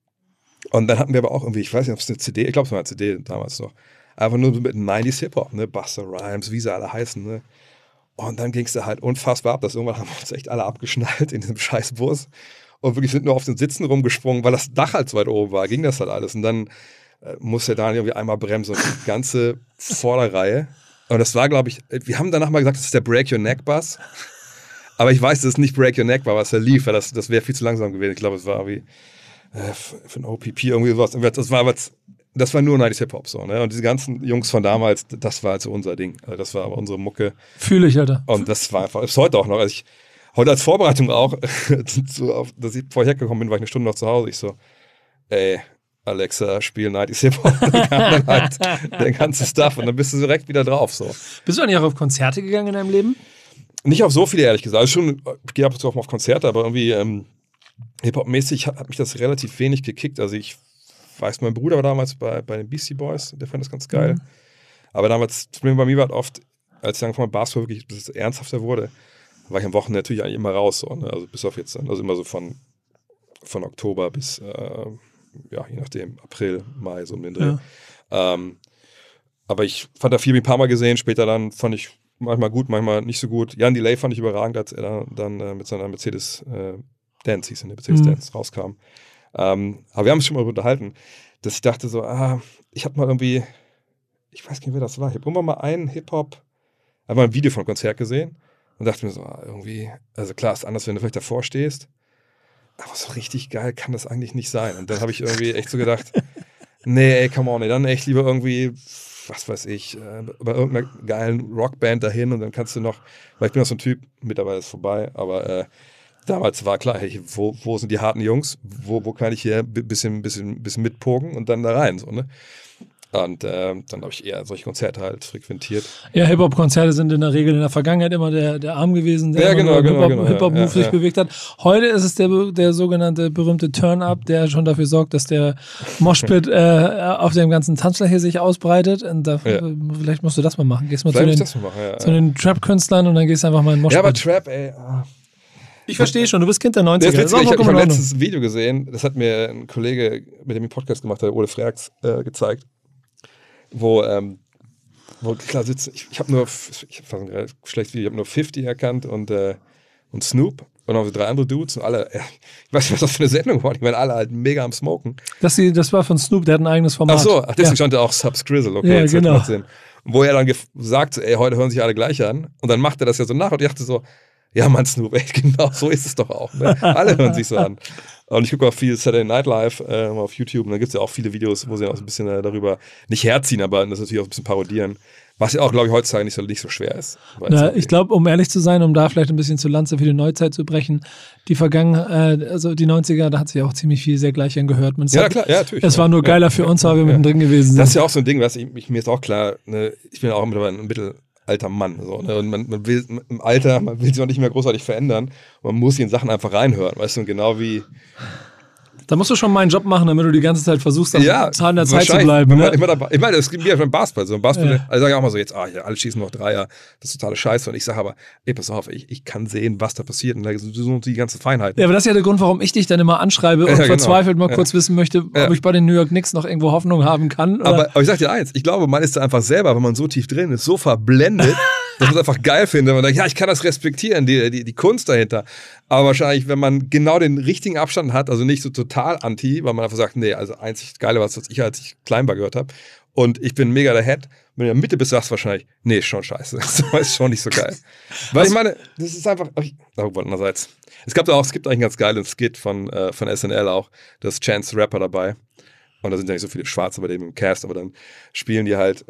Und dann hatten wir aber auch irgendwie, ich weiß nicht, ob es eine CD, ich glaube, es war eine CD damals noch, einfach nur mit 90s Hip-Hop, ne, Busta Rhymes, wie sie alle heißen, ne. Und dann ging es da halt unfassbar ab, dass irgendwann haben wir uns echt alle abgeschnallt in diesem scheiß Bus und wirklich sind nur auf den Sitzen rumgesprungen, weil das Dach halt so weit oben war, ging das halt alles. Und dann musste Daniel irgendwie einmal bremsen und die ganze Vorderreihe. Und das war, glaube ich, wir haben danach mal gesagt, das ist der Break Your Neck Bus. Aber ich weiß, dass es nicht Break Your Neck war, was da lief, weil das wäre viel zu langsam gewesen. Ich glaube, es war irgendwie für ein OPP irgendwie sowas. Das war nur 90s Hip-Hop so, ne? Und diese ganzen Jungs von damals, das war halt so unser Ding. Also das war aber unsere Mucke. Fühle ich, Alter. Und das war einfach, ist heute auch noch. Also heute als Vorbereitung auch, dass ich vorher gekommen bin, war ich eine Stunde noch zu Hause. Ich so, ey, Alexa, spiel 90s Hip-Hop. Dann kam dann halt der ganze Stuff und dann bist du direkt wieder drauf. So. Bist du eigentlich auch auf Konzerte gegangen in deinem Leben? Nicht auf so viele, ehrlich gesagt. Also schon, ich gehe ab und zu auch mal auf Konzerte, aber irgendwie Hip-Hop-mäßig hat mich das relativ wenig gekickt. Also ich weiß, mein Bruder war damals bei den Beastie Boys, der fand das ganz geil. Aber damals, das Problem bei mir war oft, als ich angefangen habe, Basketball wirklich bis es ernsthafter wurde, war ich am Wochenende natürlich eigentlich immer raus. So, ne? Also bis auf jetzt, also immer so von Oktober bis, je nachdem, April, Mai, so um den Dreh. Ja. Aber ich fand da viel ein paar Mal gesehen, später dann fand ich manchmal gut, manchmal nicht so gut. Jan Delay fand ich überragend, als er dann mit seiner Mercedes Dance, hieß der Mercedes Dance, rauskam. Aber wir haben uns schon mal unterhalten, dass ich dachte so, ich habe mal irgendwie, ich weiß nicht, wer das war, ich habe irgendwann mal einen Hip-Hop, einfach ein Video von einem Konzert gesehen und dachte mir so, irgendwie, also klar, ist anders, wenn du vielleicht davor stehst, aber so richtig geil kann das eigentlich nicht sein. Und dann habe ich irgendwie echt so gedacht, nee, ey, come on, ey, dann echt lieber irgendwie, was weiß ich, bei irgendeiner geilen Rockband dahin und dann kannst du noch, weil ich bin auch so ein Typ, mittlerweile ist es vorbei, aber damals war klar, hey, wo sind die harten Jungs, wo kann ich hier ein bisschen mitpogen und dann da rein, so, ne? Und dann habe ich eher solche Konzerte halt frequentiert. Ja, Hip-Hop-Konzerte sind in der Regel in der Vergangenheit immer der Arm gewesen, der Hip-Hop-Move sich bewegt hat. Heute ist es der sogenannte berühmte Turn-Up, der schon dafür sorgt, dass der Moshpit auf dem ganzen Tanzfläche sich ausbreitet. Und vielleicht musst du das mal machen. Gehst mal zu den Trap-Künstlern und dann gehst du einfach mal in den Moshpit. Ja, aber Trap, ey. Ich verstehe schon, du bist Kind der 90er. Ich habe mein letztes Video gesehen, das hat mir ein Kollege, mit dem ich einen Podcast gemacht habe, Ole Freaks, gezeigt. Wo klar sitzt, ich habe nur 50 erkannt und Snoop und noch so 3 andere Dudes und alle, ich weiß nicht, was das für eine Sendung war, ich meine, alle halt mega am Smoken. Das war von Snoop, der hat ein eigenes Format. Deswegen stand da auch Subs Grizzle, okay, ja, genau. Wo er dann sagt, ey, heute hören sich alle gleich an und dann macht er das ja so nach und ich dachte so, ja Mann, Snoop, ey, genau so ist es doch auch, ne? Alle hören sich so an. Und ich gucke auch viel Saturday Night Live auf YouTube und da gibt es ja auch viele Videos, wo sie auch so ein bisschen darüber nicht herziehen, aber das natürlich auch ein bisschen parodieren. Was ja auch, glaube ich, heutzutage nicht so schwer ist. Ich glaube, um ehrlich zu sein, um da vielleicht ein bisschen zur Lanze für die Neuzeit zu brechen, die Vergangenheit, also die 90er, da hat sich auch ziemlich viel sehr gleich angehört. Ja, klar, ja, natürlich. Es war nur geiler für uns, weil wir mittendrin gewesen sind. Das ist ja auch so ein Ding, was mir ist auch klar, ne, ich bin ja auch mittlerweile ein mittelalter Mann. So, ne, und man will im Alter, man will sich auch nicht mehr großartig verändern. Man muss in Sachen einfach reinhören, weißt du, und genau wie. Da musst du schon meinen Job machen, damit du die ganze Zeit versuchst, am Zahn der Zeit zu bleiben. Ne? Ich meine, das gibt mir ja beim Basketball. So, also sage ich auch mal so, jetzt, ja, alle schießen noch Dreier, das ist totale Scheiße. Und ich sage aber, pass auf, ich kann sehen, was da passiert. Und da sind die ganzen Feinheiten. Ja, aber das ist ja der Grund, warum ich dich dann immer anschreibe und verzweifelt mal kurz wissen möchte, ob ich bei den New York Knicks noch irgendwo Hoffnung haben kann. Oder? Aber ich sag dir eins, ich glaube, man ist da einfach selber, wenn man so tief drin ist, so verblendet, dass man es einfach geil findet. Man denkt, ja, ich kann das respektieren, die Kunst dahinter. Aber wahrscheinlich, wenn man genau den richtigen Abstand hat, also nicht so total anti, weil man einfach sagt, nee, also einzig Geile, was ich als ich klein war gehört habe, und ich bin mega der Head, wenn du in der Mitte bist, sagst du wahrscheinlich, nee, ist schon scheiße. Das ist schon nicht so geil. Weil ich meine, das ist einfach, andererseits. Es gibt eigentlich einen ganz geilen Skit von SNL auch, da ist Chance the Rapper dabei. Und da sind ja nicht so viele Schwarze bei dem im Cast, aber dann spielen die halt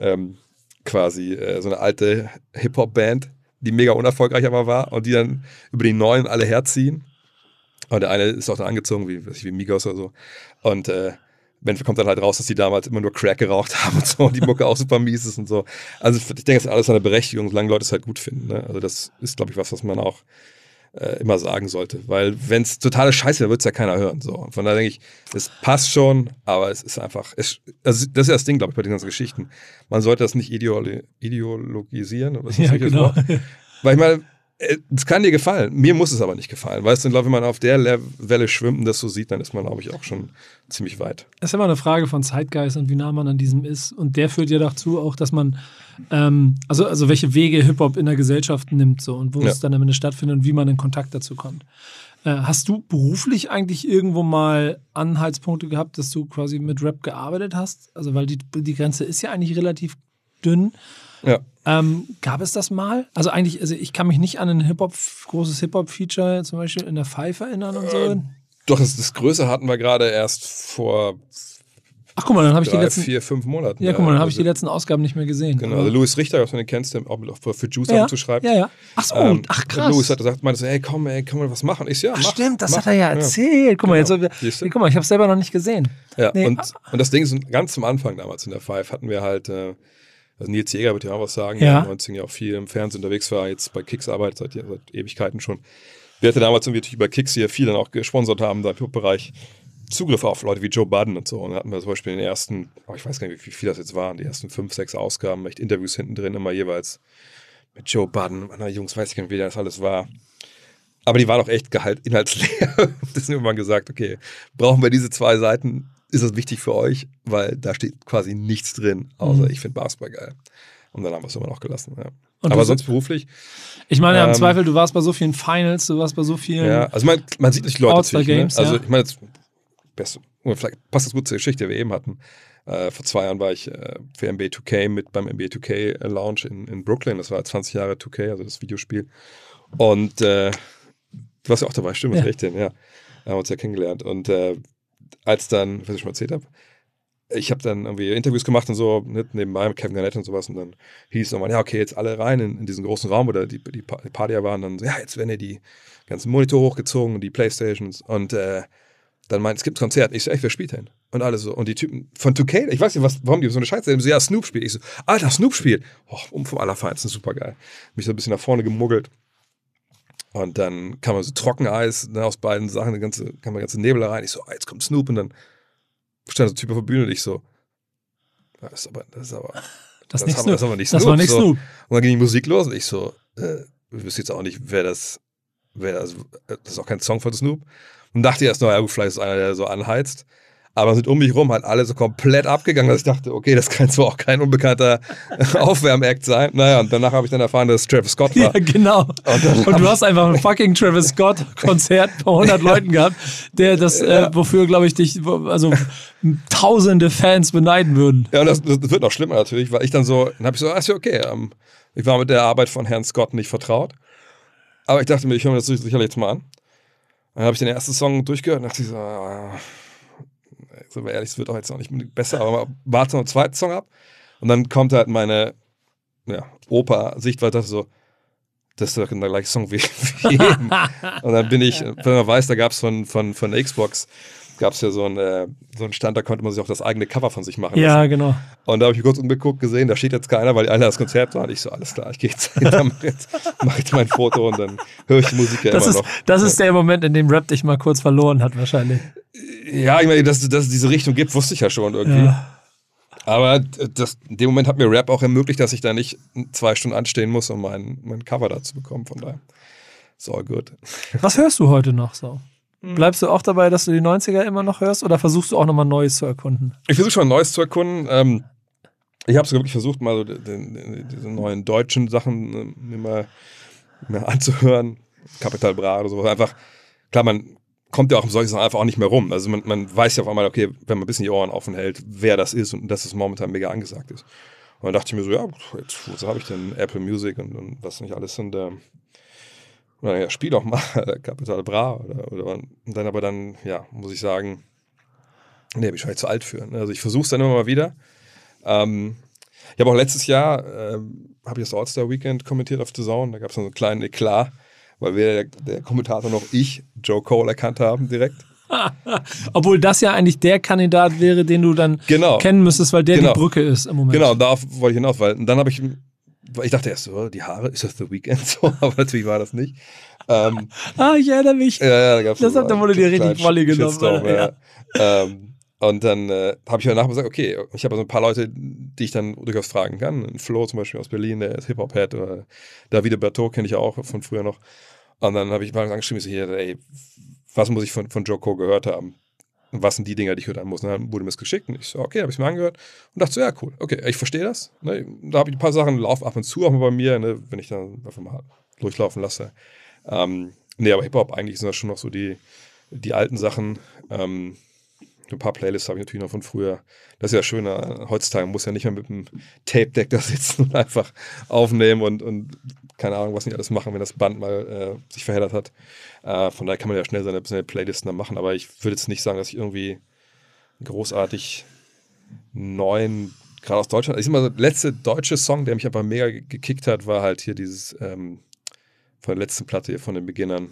quasi so eine alte Hip-Hop-Band, die mega unerfolgreich aber war und die dann über die Neuen alle herziehen. Und der eine ist auch dann angezogen, wie Migos oder so. Und kommt dann halt raus, dass die damals immer nur Crack geraucht haben und so und die Mucke auch super mies ist und so. Also ich denke, das ist alles eine Berechtigung, solange Leute es halt gut finden. Ne? Also das ist, glaube ich, was man auch immer sagen sollte. Weil wenn es totale Scheiße wäre, wird es ja keiner hören. So. Und von daher denke ich, es passt schon, aber es ist einfach, also das ist ja das Ding, glaube ich, bei den ganzen Geschichten. Man sollte das nicht ideologisieren. Oder ja, genau. Weil ich meine, es kann dir gefallen. Mir muss es aber nicht gefallen. Weißt du, wenn man auf der Welle schwimmt und das so sieht, dann ist man, glaube ich, auch schon ziemlich weit. Das ist immer eine Frage von Zeitgeist und wie nah man an diesem ist. Und der führt ja dazu auch, dass man, also welche Wege Hip-Hop in der Gesellschaft nimmt so und wo es dann am Ende stattfindet und wie man in Kontakt dazu kommt. Hast du beruflich eigentlich irgendwo mal Anhaltspunkte gehabt, dass du quasi mit Rap gearbeitet hast? Also weil die Grenze ist ja eigentlich relativ dünn. Ja. Gab es das mal? Also ich kann mich nicht an ein großes Hip-Hop-Feature zum Beispiel in der Five erinnern und so. Doch, das Größe hatten wir gerade erst vor Ach, guck mal, dann habe ich die letzten 4-5 Monaten. Ja, guck mal, dann habe ich die letzten Ausgaben nicht mehr gesehen. Genau, also Louis Richter, was du den kennst, der auch für Juice zu schreiben. Ja. Ach so, krass. Louis hat gesagt, meinte so, komm, kann man was machen? Ich so, ja, mach. Stimmt, das hat er ja erzählt. Guck mal, guck mal, ich habe es selber noch nicht gesehen. Ja, und das Ding ist, ganz zum Anfang damals in der Five hatten wir halt, also Nils Jäger wird ja auch was sagen, der 19 ja auch viel im Fernsehen unterwegs war, jetzt bei Kicks arbeitet seit Ewigkeiten schon. Wir hatten damals irgendwie bei Kicks hier viel dann auch gesponsert haben, da im Hip-Hop-Bereich, Zugriff auf Leute wie Joe Budden und so. Und da hatten wir zum Beispiel in den ersten, ich weiß gar nicht, wie viel das jetzt waren, die ersten 5, 6 Ausgaben, echt Interviews hinten drin, immer jeweils mit Joe Budden. Na, Jungs, weiß ich gar nicht, wie das alles war. Aber die waren auch echt inhaltsleer. Das haben wir mal gesagt, okay, brauchen wir diese 2 Seiten, ist das wichtig für euch? Weil da steht quasi nichts drin, außer ich finde Basketball geil. Und dann haben wir es immer noch gelassen, ja. Aber sonst beruflich? Ich meine, im Zweifel, du warst bei so vielen Finals, du warst bei so vielen ja, also man sieht nicht Leute All-Star Games, ne? Also ich meine, vielleicht passt das gut zur Geschichte, die wir eben hatten. Vor 2 Jahren war ich für NBA 2K beim NBA 2K Lounge in Brooklyn. Das war 20 Jahre 2K, also das Videospiel. Und du warst ja auch dabei, stimmt, recht hin, ja. Da haben wir uns ja kennengelernt. Und als dann, was ich schon mal erzählt habe, ich habe dann irgendwie Interviews gemacht und so, nebenbei mit Kevin Garnett und sowas. Und dann hieß es nochmal, ja, okay, jetzt alle rein in diesen großen Raum, wo da die Party waren. Dann so, ja, jetzt werden ja die ganzen Monitore hochgezogen und die Playstations. Und dann meint, es gibt ein Konzert. Ich so, wer spielt denn? Und alle so. Und die Typen von 2K, ich weiß nicht, warum die so eine Scheiße haben. So, ja, Snoop spielt. Ich so, Alter, Snoop spielt. Vom Allerfeinsten, super geil. Mich so ein bisschen nach vorne gemuggelt. Und dann kam so Trockeneis aus beiden Sachen, kam der ganze Nebel da rein. Ich so, jetzt kommt Snoop. Und dann stand so ein Typ auf der Bühne und ich so, das ist aber nicht Snoop. Das war nicht Snoop. Und dann ging die Musik los und ich so, ich wüsste jetzt auch nicht, das ist auch kein Song von Snoop. Und dachte erst noch, ja gut, vielleicht ist einer, der so anheizt. Aber sind um mich rum halt alle so komplett abgegangen, dass ich dachte, okay, das kann zwar auch kein unbekannter Aufwärmakt sein. Naja, und danach habe ich dann erfahren, dass es Travis Scott war. Ja, genau. Und du hast einfach ein fucking Travis Scott-Konzert vor 100 Leuten gehabt, der das, wofür, glaube ich, tausende Fans beneiden würden. Ja, und das wird noch schlimmer natürlich, weil ich dann habe ich so, ist ja okay, ich war mit der Arbeit von Herrn Scott nicht vertraut. Aber ich dachte mir, ich höre mir das sicherlich jetzt mal an. Dann habe ich den ersten Song durchgehört und dachte ich so, so ehrlich, es wird auch jetzt noch nicht besser, aber warte noch den zweiten Song ab. Und dann kommt halt meine Opa-Sichtweise, so, das ist doch der gleiche Song wie eben. Und dann bin ich, wenn man weiß, da gab es von der Xbox, gab es ja so einen Stand, da konnte man sich auch das eigene Cover von sich machen lassen. Ja, genau. Und da habe ich kurz umgeguckt gesehen, da steht jetzt keiner, weil alle das Konzert waren. Ich so, alles klar, ich gehe jetzt hinter, jetzt mache ich mein Foto und dann höre ich die Musik ja immer noch. Das ist der Moment, in dem Rap dich mal kurz verloren hat wahrscheinlich. Ja, ich meine, dass es diese Richtung gibt, wusste ich ja schon irgendwie. Ja. Aber in dem Moment hat mir Rap auch ermöglicht, dass ich da nicht 2 Stunden anstehen muss, um mein Cover da zu bekommen. Von daher ist all good. Was hörst du heute noch so? Bleibst du auch dabei, dass du die 90er immer noch hörst oder versuchst du auch nochmal Neues zu erkunden? Ich versuche schon Neues zu erkunden. Ich habe es wirklich versucht, mal so diese neuen deutschen Sachen mir mal anzuhören. Capital Bra oder so. Einfach, klar, man kommt ja auch um solche Sachen einfach auch nicht mehr rum. Also man weiß ja auf einmal, okay, wenn man ein bisschen die Ohren offen hält, wer das ist und dass es momentan mega angesagt ist. Und dann dachte ich mir so, ja, jetzt wo habe ich denn Apple Music und was nicht alles sind. Oder ja, spiel doch mal Capital Bra oder und dann, ja, muss ich sagen, nee, bin ich vielleicht zu alt für. Also ich versuche es dann immer mal wieder. Ich habe auch letztes Jahr, habe ich das All-Star Weekend kommentiert auf The Zone, da gab es so einen kleinen Eklat, weil weder der Kommentator noch ich Joe Cole erkannt haben direkt. Obwohl das ja eigentlich der Kandidat wäre, den du dann kennen müsstest, weil der die Brücke ist im Moment. Genau, darauf wollte ich hinaus, weil dann habe ich dachte erst so, die Haare, ist das The Weeknd so? Aber natürlich war das nicht. Ich erinnere mich. Ja, da gab's das hat der Wolle dir richtig voll genommen. Ja. Und dann habe ich danach gesagt, okay, ich habe so ein paar Leute, die ich dann durchaus fragen kann. Ein Flo zum Beispiel aus Berlin, der ist Hip-Hop-Head, oder Davide Bertot kenne ich ja auch von früher noch. Und dann habe ich mal angeschrieben, so hier, ey, was muss ich von Joe Cole gehört haben? Und was sind die Dinger, die ich hören muss? Und dann wurde mir das geschickt und ich so, okay, habe ich es mir angehört und dachte so, ja, cool, okay, ich verstehe das. Ne? Da habe ich ein paar Sachen, laufen ab und zu auch mal bei mir, ne? Wenn ich dann einfach mal durchlaufen lasse. Nee, aber Hip-Hop, eigentlich sind das schon noch so die alten Sachen. Ein paar Playlists habe ich natürlich noch von früher. Das ist ja schön, heutzutage muss ja nicht mehr mit einem Tape-Deck da sitzen und einfach aufnehmen und keine Ahnung, was nicht alles machen, wenn das Band mal sich verheddert hat. Von daher kann man ja schnell seine Playlisten dann machen, aber ich würde jetzt nicht sagen, dass ich irgendwie großartig neuen, gerade aus Deutschland, ich sag mal, der letzte deutsche Song, der mich einfach mega gekickt hat, war halt hier dieses von der letzten Platte hier von den Beginnern,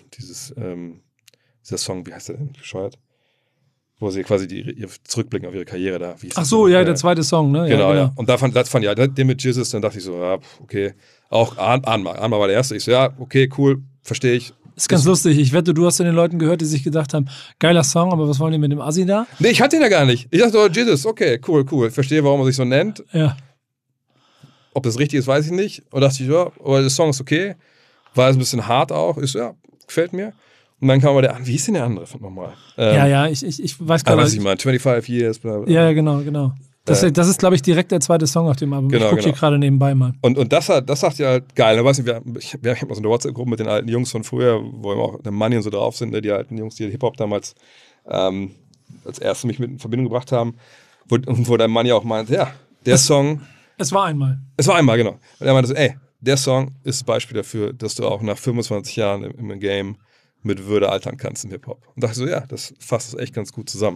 dieser Song, wie heißt der denn, bescheuert? Wo sie quasi zurückblicken auf ihre Karriere da. Ach so, ja, der zweite Song, ne? Genau, ja. Und das fand ich, den mit Jesus, dann dachte ich so, ja, okay. Auch Ahnmal war der erste. Ich so, ja, okay, cool, verstehe ich. Ist ganz lustig. Ich wette, du hast den Leuten gehört, die sich gedacht haben, geiler Song, aber was wollen die mit dem Assi da? Nee, ich hatte ihn ja gar nicht. Ich dachte, oh, Jesus, okay, cool. Ich verstehe, warum er sich so nennt. Ja. Ob das richtig ist, weiß ich nicht. Und dachte ich, ja, aber der Song ist okay. War ein bisschen hart auch. Ich so, ja, gefällt mir. Und dann kam aber der an, wie hieß denn der andere nochmal? Ich weiß gar nicht. Was ich meine, 25 Years, bla bla. Ja, genau. Das ist, glaube ich, direkt der zweite Song auf dem Album. Genau, ich gucke hier gerade nebenbei mal. Und das sagt ja halt geil. Ich weiß nicht, ich habe noch so eine WhatsApp-Gruppe mit den alten Jungs von früher, wo immer auch der Money und so drauf sind, ne? Die alten Jungs, die Hip-Hop damals als erste mich mit in Verbindung gebracht haben. Wo der Money auch meint, ja, der Song. Es war einmal, genau. Und er meinte so, ey, der Song ist ein Beispiel dafür, dass du auch nach 25 Jahren im Game mit Würde altern kannst im Hip-Hop. Und dachte ich so, ja, das fasst das echt ganz gut zusammen.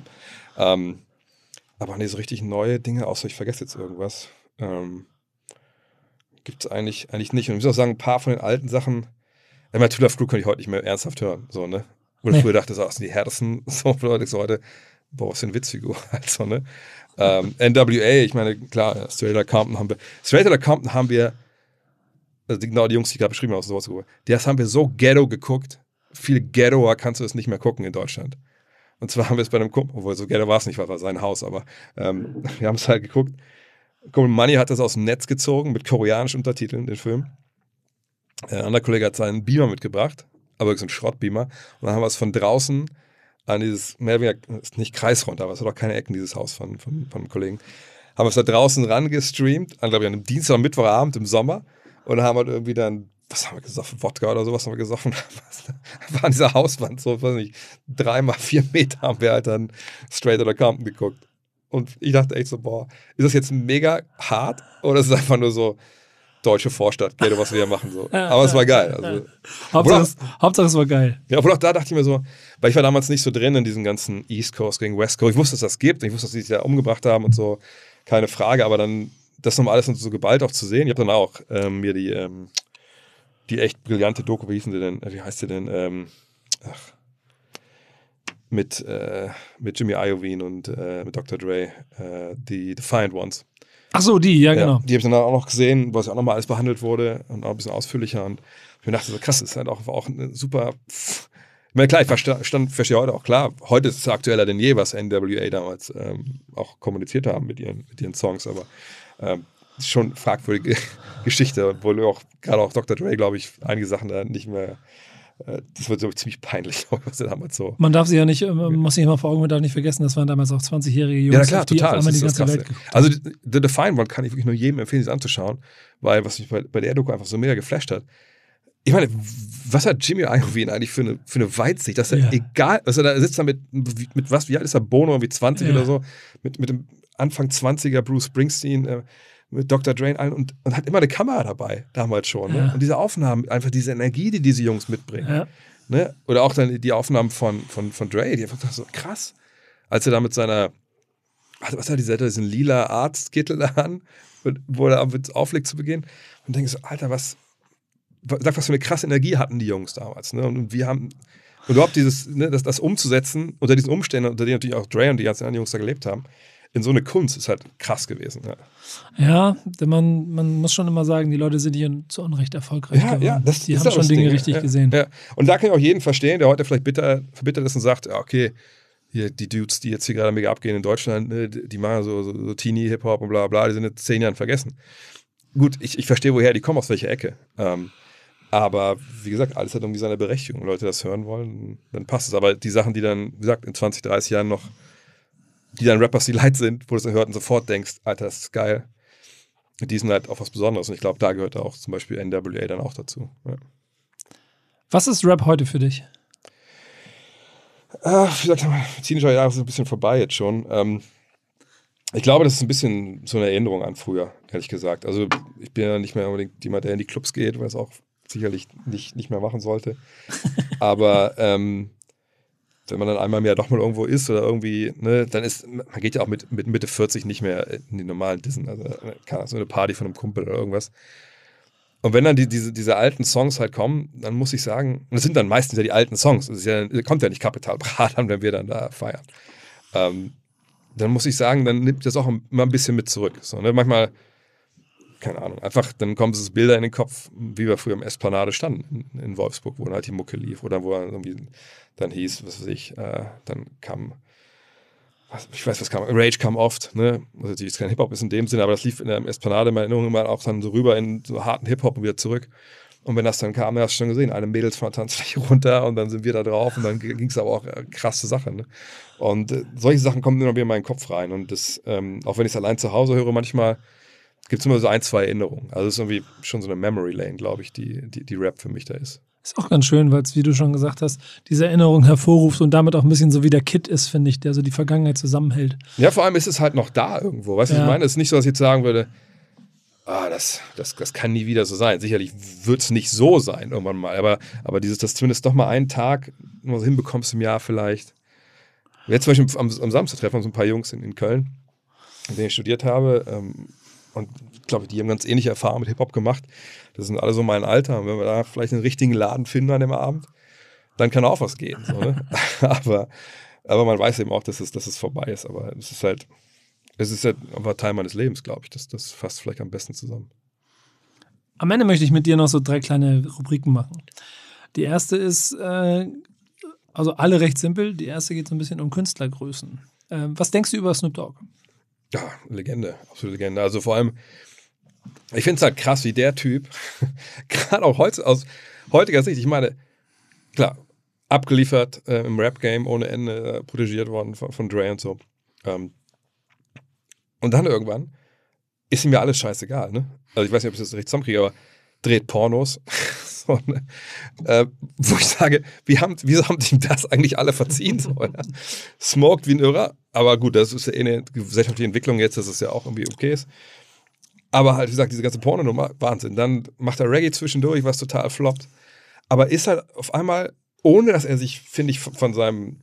Aber nee, so richtig neue Dinge, außer ich vergesse jetzt irgendwas, gibt es eigentlich nicht. Und ich muss auch sagen, ein paar von den alten Sachen, mein Tula Crew kann ich heute nicht mehr ernsthaft hören. So, ne? Wo ich früher dachte, so, das sind die härtesten Leute, so heute, boah, was für eine Witzfigur. Also, ne? NWA, ich meine, klar, Straight Outta Compton haben wir, also genau die Jungs, die ich gerade beschrieben habe, aus der WhatsApp-Gruppe, das haben wir so ghetto geguckt. Viel ghettoer kannst du es nicht mehr gucken in Deutschland. Und zwar haben wir es bei einem Kumpel, obwohl so ghetto war es nicht, weil war sein Haus, aber wir haben es halt geguckt. Kumpel Money hat das aus dem Netz gezogen mit koreanischen Untertiteln, den Film. Ein anderer Kollege hat seinen Beamer mitgebracht, aber so einen Schrottbeamer. Und dann haben wir es von draußen an dieses, mehr oder weniger, ist nicht kreisrund, aber es hat auch keine Ecken, dieses Haus von einem Kollegen. Haben wir es da draußen rangestreamt, glaube ich, an einem Dienstag oder Mittwochabend im Sommer. Und haben halt irgendwie dann, was haben wir gesoffen? Wodka oder sowas haben wir gesoffen. War an dieser Hauswand, so, weiß nicht, 3x4 Meter haben wir halt dann Straight Outta Compton geguckt. Und ich dachte echt so, boah, ist das jetzt mega hart oder ist es einfach nur so deutsche Vorstadt, Ghetto, was wir hier machen. So. Aber es war geil. Also, Hauptsache es war geil. ja, obwohl auch da dachte ich mir so, weil ich war damals nicht so drin in diesen ganzen East Coast gegen West Coast. Ich wusste, dass das gibt. Ich wusste, dass sie sich da umgebracht haben und so. Keine Frage. Aber dann das nochmal alles so geballt auch zu sehen. Ich habe dann auch mir die echt brillante Doku, wie heißt die denn? Mit Jimmy Iovine und mit Dr. Dre, die Defiant Ones. Ach so, ja, genau. Die habe ich dann auch noch gesehen, wo es auch nochmal alles behandelt wurde und auch ein bisschen ausführlicher. Und ich mir dachte so, krass, das ist halt auch eine super. Ich meine, klar, ich verstehe heute auch klar, heute ist es aktueller denn je, was NWA damals auch kommuniziert haben mit ihren Songs, aber schon fragwürdige Geschichte, obwohl auch gerade auch Dr. Dre, glaube ich, einige Sachen da nicht mehr. Das wird so ziemlich peinlich, was er damals so. Man darf sie ja nicht, muss sich immer vor Augen, man darf nicht vergessen, das waren damals auch 20-jährige Jungs, ja, klar, die total. auf einmal die ganze Welt geguckt haben. Also The Defiant One kann ich wirklich nur jedem empfehlen, sich anzuschauen, weil was mich bei der Doku einfach so mega geflasht hat. Ich meine, was hat Jimmy Iovine eigentlich für eine Weitsicht, dass er egal, dass er da sitzt, mit was, wie alt ist er, Bono, irgendwie 20 oder so, mit dem Anfang 20er Bruce Springsteen, mit Dr. Dre allen und hat immer eine Kamera dabei, damals schon. Ne? Und diese Aufnahmen, einfach diese Energie, die diese Jungs mitbringen. Ja. Ne? Oder auch dann die Aufnahmen von Dre, die einfach so krass, als er da mit seiner, was hat diesen lila Arztkittel da an, wo er auflegt zu Beginn und denke so, Alter, was für eine krasse Energie hatten die Jungs damals. Ne? Und wir haben, und überhaupt dieses, ne, das umzusetzen, unter diesen Umständen, unter denen natürlich auch Dre und die ganzen anderen Jungs da gelebt haben, in so eine Kunst ist halt krass gewesen. Ja, man muss schon immer sagen, die Leute sind hier zu Unrecht erfolgreich geworden. Ja, die haben schon Dinge richtig gesehen. Ja. Und da kann ich auch jeden verstehen, der heute vielleicht verbittert ist und sagt, ja, okay, hier die Dudes, die jetzt hier gerade mega abgehen in Deutschland, ne, die machen so Teenie-Hip-Hop und bla bla, die sind in 10 Jahren vergessen. Gut, ich verstehe, woher die kommen, aus welcher Ecke. Aber wie gesagt, alles hat irgendwie seine Berechtigung. Wenn Leute das hören wollen, dann passt es. Aber die Sachen, die dann, wie gesagt, in 20, 30 Jahren noch, die dann Rappers, die leid sind, wo du es dann hört und sofort denkst, Alter, das ist geil. Die sind halt auch was Besonderes. Und ich glaube, da gehört auch zum Beispiel NWA dann auch dazu. Ja. Was ist Rap heute für dich? Wie gesagt, Teenager-Jahre sind ein bisschen vorbei jetzt schon. Ich glaube, das ist ein bisschen so eine Erinnerung an früher, ehrlich gesagt. Also ich bin ja nicht mehr unbedingt jemand, der in die Clubs geht, weil es auch sicherlich nicht mehr machen sollte. Aber wenn man dann einmal mehr doch mal irgendwo ist oder irgendwie, ne, dann man geht ja auch mit Mitte 40 nicht mehr in die normalen Dissen. Also so eine Party von einem Kumpel oder irgendwas. Und wenn dann diese alten Songs halt kommen, dann muss ich sagen, und das sind dann meistens ja die alten Songs, kommt ja nicht Kapital Bra an, wenn wir dann da feiern. Dann muss ich sagen, dann nimmt das auch immer ein bisschen mit zurück. So, ne? Manchmal, keine Ahnung, einfach, dann kommen so Bilder in den Kopf, wie wir früher im Esplanade standen in Wolfsburg, wo dann halt die Mucke lief oder wo irgendwie dann hieß, was weiß ich, dann kam, ich weiß, was kam, Rage kam oft, ne? Also die ist kein Hip-Hop ist in dem Sinne, aber das lief in der Esplanade in meiner Erinnerung immer auch dann so rüber in so harten Hip-Hop und wieder zurück. Und wenn das dann kam, hast du schon gesehen, alle Mädels von der Tanzfläche runter und dann sind wir da drauf und dann ging es aber auch krasse Sachen. Ne? Und solche Sachen kommen immer wieder in meinen Kopf rein. Und das, auch wenn ich es allein zu Hause höre, manchmal gibt es immer so 1, 2 Erinnerungen. Also es ist irgendwie schon so eine Memory Lane, glaube ich, die Rap für mich da ist. Ist auch ganz schön, weil es, wie du schon gesagt hast, diese Erinnerung hervorruft und damit auch ein bisschen so wie der Kid ist, finde ich, der so die Vergangenheit zusammenhält. Ja, vor allem ist es halt noch da irgendwo. Weißt du, was ich meine? Es ist nicht so, dass ich jetzt sagen würde, das kann nie wieder so sein. Sicherlich wird es nicht so sein irgendwann mal, aber das zumindest doch mal einen Tag mal so hinbekommst im Jahr vielleicht. Jetzt zum Beispiel am Samstag treffen wir uns ein paar Jungs in Köln, mit denen ich studiert habe, und ich glaube, die haben ganz ähnliche Erfahrungen mit Hip-Hop gemacht. Das sind alle so mein Alter. Und wenn wir da vielleicht einen richtigen Laden finden an dem Abend, dann kann auch was gehen. So, ne? aber man weiß eben auch, dass es vorbei ist. Aber es ist halt einfach Teil meines Lebens, glaube ich. Das fasst vielleicht am besten zusammen. Am Ende möchte ich mit dir noch so 3 kleine Rubriken machen. Die erste ist, also alle recht simpel. Die erste geht so ein bisschen um Künstlergrößen. Was denkst du über Snoop Dogg? Ja, Legende, absolute Legende. Also vor allem, ich finde es halt krass, wie der Typ, gerade auch aus heutiger Sicht, ich meine, klar, abgeliefert im Rap-Game ohne Ende, protegiert worden von Dre und so. Und dann irgendwann ist ihm ja alles scheißegal, ne? Also ich weiß nicht, ob ich das richtig zusammenkriege, aber dreht Pornos. So, ne? Wo ich sage, wieso haben ihm das eigentlich alle verziehen? So, ja? Smoked wie ein Irrer, aber gut, das ist ja eine gesellschaftliche Entwicklung jetzt, dass es ja auch irgendwie okay ist. Aber halt, wie gesagt, diese ganze Pornonummer, Wahnsinn. Dann macht er Reggae zwischendurch, was total floppt. Aber ist halt auf einmal, ohne dass er sich, finde ich, von seiner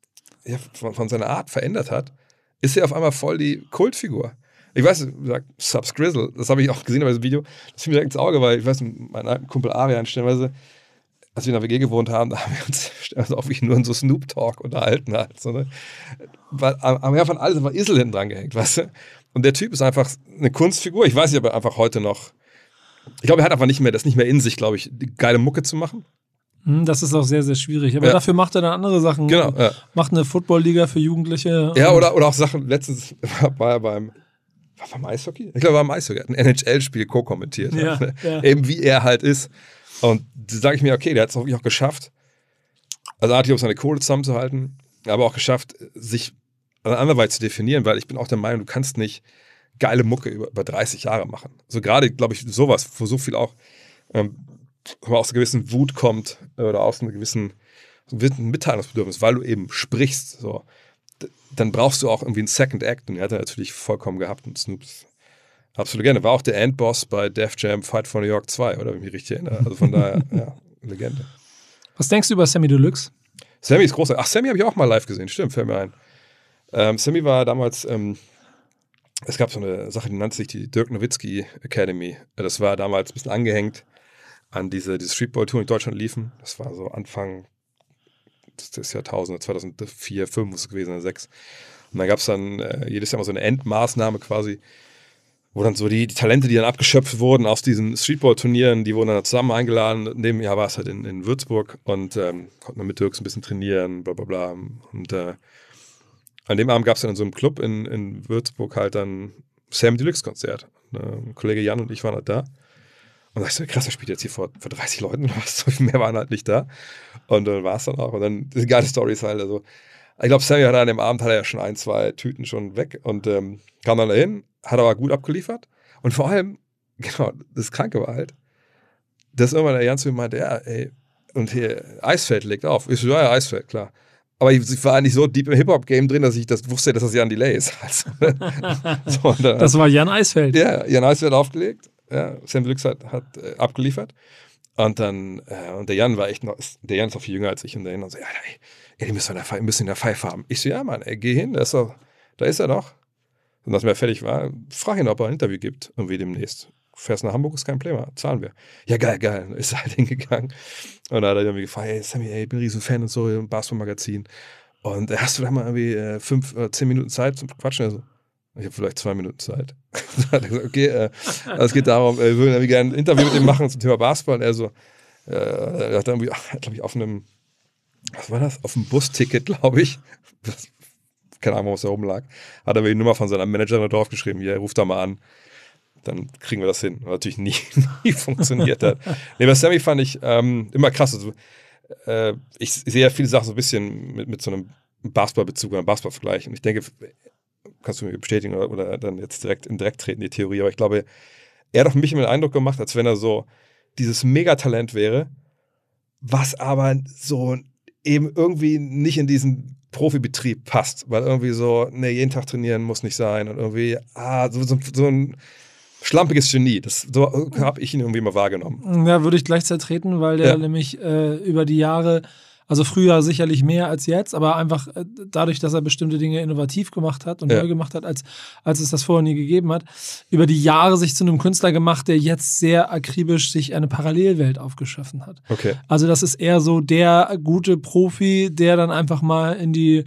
Art verändert hat, ist er auf einmal voll die Kultfigur. Ich weiß, wie gesagt, Subs Grizzle, das habe ich auch gesehen bei diesem Video, das fiel mir direkt ins Auge, weil ich weiß, mein alten Kumpel Arian stellenweise, als wir in der WG gewohnt haben, da haben wir uns stellenweise auch wirklich nur in so Snoop Talk unterhalten halt. So, ne? Weil am von alles war Isel hinten dran gehängt, weißt du? Und der Typ ist einfach eine Kunstfigur. Ich weiß nicht, ob er einfach heute noch, ich glaube, er hat einfach nicht mehr in sich, glaube ich, die geile Mucke zu machen. Das ist auch sehr, sehr schwierig. Aber dafür macht er dann andere Sachen. Genau. Ja. Macht eine Football-Liga für Jugendliche. Ja, oder auch Sachen, letztens war er beim Eishockey? Ich glaube, er war beim Eishockey. Er hat ein NHL-Spiel co-kommentiert. Ja. Eben wie er halt ist. Und da sage ich mir, okay, der hat es auch geschafft, also A, seine Kohle zusammenzuhalten, aber auch geschafft, sich anderweitig zu definieren, weil ich bin auch der Meinung, du kannst nicht geile Mucke über 30 Jahre machen. So gerade, glaube ich, sowas, wo so viel auch aus einer gewissen Wut kommt oder aus einem gewissen Mitteilungsbedürfnis, weil du eben sprichst, so, dann brauchst du auch irgendwie einen Second Act und er hat er natürlich vollkommen gehabt und Snoops absolut gerne. War auch der Endboss bei Def Jam Fight for New York 2, oder wenn ich mich richtig erinnere. Also von daher, ja, Legende. Was denkst du über Sammy Deluxe? Sammy ist großartig. Ach, Sammy habe ich auch mal live gesehen, stimmt, fällt mir ein. Sammy war damals, es gab so eine Sache, die nannte sich die Dirk Nowitzki Academy. Das war damals ein bisschen angehängt an diese Streetball-Tour in Deutschland liefen. Das war so Anfang des Jahrtausends, 2004, 2005 muss es gewesen sein, 2006. Und dann gab es dann jedes Jahr mal so eine Endmaßnahme quasi, wo dann so die Talente, die dann abgeschöpft wurden aus diesen Streetball-Turnieren, die wurden dann zusammen eingeladen. In dem Jahr war es halt in Würzburg und konnten dann mit Dirks ein bisschen trainieren, bla bla bla. Und an dem Abend gab es dann in so einem Club in Würzburg halt dann Sam Deluxe-Konzert. Ein Kollege Jan und ich waren halt da. Und da dachte ich so, krass, der spielt jetzt hier vor 30 Leuten oder was, so viel mehr waren halt nicht da. Und dann war es dann auch. Und dann, die geile Story ist halt, also, ich glaube, Sammy an dem Abend hat er ja schon 1, 2 Tüten schon weg und kam dann dahin, hat aber gut abgeliefert. Und vor allem, genau, das Kranke war halt, dass irgendwann der Jan zu mir meinte, ja, ey, und hier, Eisfeld legt auf. Ich so, ja, Eisfeld, klar. Aber ich war eigentlich so deep im Hip-Hop-Game drin, dass ich das wusste, dass das Jan Delay ist. Also, so, dann, das war Jan Eisfeld. Ja, Jan Eisfeld aufgelegt. Ja, Sam Deluxe hat abgeliefert. Und dann, und der Jan war echt noch, der Jan ist auch viel jünger als ich. Und der Jan so, ja, ey, die müssen in der Pfeife haben. Ich so, ja, Mann, ey, geh hin, da ist er doch. Und als er fertig war, frag ihn, ob er ein Interview gibt, irgendwie demnächst. Fährst nach Hamburg, ist kein Problem, zahlen wir. Ja, geil. Ist halt hingegangen. Und da hat er irgendwie gefragt, hey, Sammy, ey, ich bin ein riesen Fan und so, im Basketball-Magazin. Und hast du da mal irgendwie 5 oder 10 Minuten Zeit zum Quatschen? Also, ich habe vielleicht 2 Minuten Zeit. Dann hat er gesagt, okay, es geht darum, wir würden irgendwie gerne ein Interview mit ihm machen zum Thema Basketball. Und er so, er hat irgendwie, glaube ich, auf einem, was war das? Auf einem Busticket, glaube ich. Keine Ahnung, was da oben lag. Hat er mir die Nummer von seiner Managerin drauf geschrieben, hier, ruft da mal an. Dann kriegen wir das hin. Was natürlich nie funktioniert hat. Nee, bei Sammy fand ich immer krass. Also, ich sehe ja viele Sachen so ein bisschen mit so einem Basketballbezug oder einem Basketballvergleich. Und ich denke, kannst du mir bestätigen oder dann jetzt direkt treten, die Theorie. Aber ich glaube, er hat auf mich immer den Eindruck gemacht, als wenn er so dieses Megatalent wäre, was aber so eben irgendwie nicht in diesen Profibetrieb passt. Weil irgendwie so, ne, jeden Tag trainieren muss nicht sein. Und irgendwie, so ein schlampiges Genie. So habe ich ihn irgendwie mal wahrgenommen. Ja, würde ich gleichzeitig treten, weil der nämlich über die Jahre, also früher sicherlich mehr als jetzt, aber einfach dadurch, dass er bestimmte Dinge innovativ gemacht hat und neu gemacht hat, als es das vorher nie gegeben hat, über die Jahre sich zu einem Künstler gemacht, der jetzt sehr akribisch sich eine Parallelwelt aufgeschaffen hat. Okay. Also das ist eher so der gute Profi, der dann einfach mal in die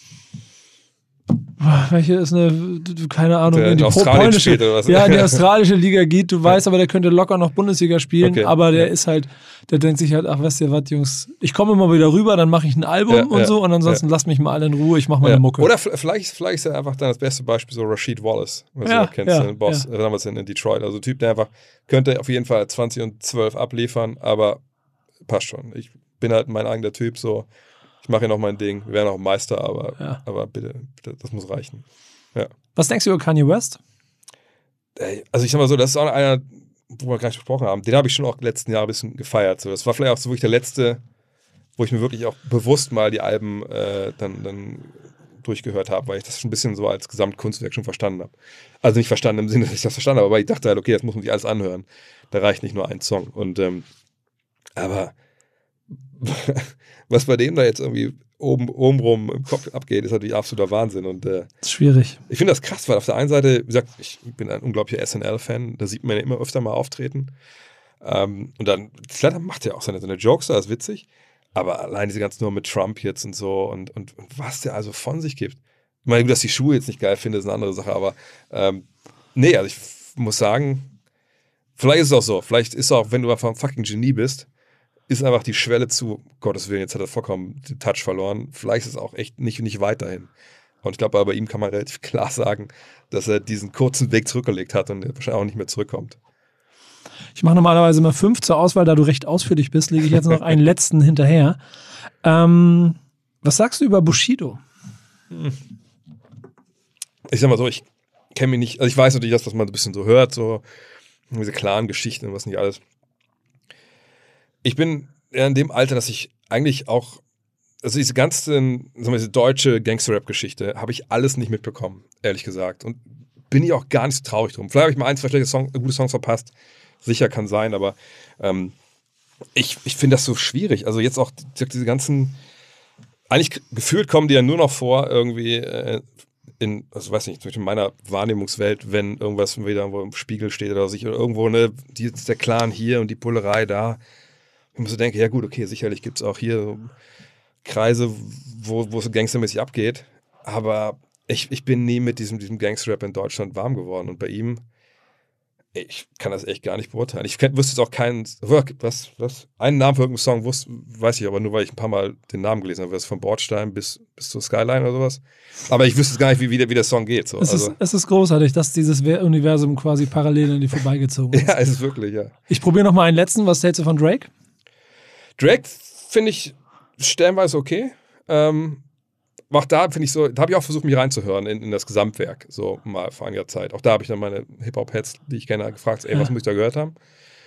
welche ist eine, keine Ahnung, in die polnische, oder was? Ja, in die australische Liga geht, du weißt, aber der könnte locker noch Bundesliga spielen, aber der ist halt, der denkt sich halt, ach, weißt du was, Jungs, ich komme immer wieder rüber, dann mache ich ein Album und so und ansonsten lasst mich mal alle in Ruhe, ich mache meine Mucke. Oder vielleicht ist er einfach dann das beste Beispiel so Rasheed Wallace, was du kennst, den Boss, damals in Detroit, also Typ, der einfach könnte auf jeden Fall 20 und 12 abliefern, aber passt schon. Ich bin halt mein eigener Typ, so. Ich mache hier noch mein Ding. Wir werden auch Meister, aber bitte, das muss reichen. Ja. Was denkst du über Kanye West? Also ich sag mal so, das ist auch einer, wo wir gar nicht gesprochen haben. Den habe ich schon auch letzten Jahre ein bisschen gefeiert. So. Das war vielleicht auch so wirklich der letzte, wo ich mir wirklich auch bewusst mal die Alben dann durchgehört habe, weil ich das schon ein bisschen so als Gesamtkunstwerk schon verstanden habe. Also nicht verstanden im Sinne, dass ich das verstanden habe, aber ich dachte halt, okay, das muss man sich alles anhören. Da reicht nicht nur ein Song. Und aber was bei dem da jetzt irgendwie obenrum im Kopf abgeht, ist natürlich absoluter Wahnsinn. Und Das ist schwierig. ich finde das krass, weil auf der einen Seite, wie gesagt, ich bin ein unglaublicher SNL-Fan, da sieht man ja immer öfter mal auftreten. Und dann, klar, dann macht er auch seine Jokes, das ist witzig. Aber allein diese ganzen Nummer mit Trump jetzt und so und was der also von sich gibt. Ich meine, gut, dass die Schuhe jetzt nicht geil finde, ist eine andere Sache, aber nee, also ich muss sagen, vielleicht ist es auch so, vielleicht ist es auch, wenn du einfach ein fucking Genie bist, ist einfach die Schwelle zu, Gottes Willen, jetzt hat er vollkommen den Touch verloren. Vielleicht ist es auch echt nicht weiterhin. Und ich glaube, bei ihm kann man relativ klar sagen, dass er diesen kurzen Weg zurückgelegt hat und wahrscheinlich auch nicht mehr zurückkommt. Ich mache normalerweise immer 5 zur Auswahl, da du recht ausführlich bist, lege ich jetzt noch einen letzten hinterher. Was sagst du über Bushido? Ich sag mal so, ich kenne mich nicht, also ich weiß natürlich das, was man ein bisschen so hört, so diese klaren Geschichten und was nicht alles. Ich bin ja in dem Alter, dass ich eigentlich auch, also diese ganze, sagen wir, diese deutsche Gangster-Rap-Geschichte habe ich alles nicht mitbekommen, ehrlich gesagt. Und bin ich auch gar nicht so traurig drum. Vielleicht habe ich mal 1, 2 gute Songs verpasst. Sicher kann sein, aber ich finde das so schwierig. Also jetzt auch diese ganzen, eigentlich gefühlt kommen die ja nur noch vor irgendwie also weiß nicht, in meiner Wahrnehmungswelt, wenn irgendwas wieder irgendwo im Spiegel steht oder irgendwo, ne, der Clan hier und die Bullerei da. Ich muss so denken, ja gut, okay, sicherlich gibt es auch hier so Kreise, wo es so gangstermäßig abgeht, aber ich bin nie mit diesem Gangster-Rap in Deutschland warm geworden und bei ihm, ich kann das echt gar nicht beurteilen. Ich wüsste jetzt auch keinen, einen Namen für irgendeinen Song weiß ich aber nur, weil ich ein paar Mal den Namen gelesen habe, von Bordstein bis zur Skyline oder sowas. Aber ich wüsste jetzt gar nicht, wie der Song geht. So. Es ist großartig, dass dieses Universum quasi parallel an dir vorbeigezogen ist. Ja, es ist wirklich, ja. Ich probiere noch mal einen letzten. Was hältst du von Drake? Drake finde ich stellenweise okay. Auch da finde ich so, da habe ich auch versucht, mich reinzuhören in das Gesamtwerk, so mal vor einiger Zeit. Auch da habe ich dann meine Hip-Hop-Heads, die ich kenne, gefragt, was muss ich da gehört haben?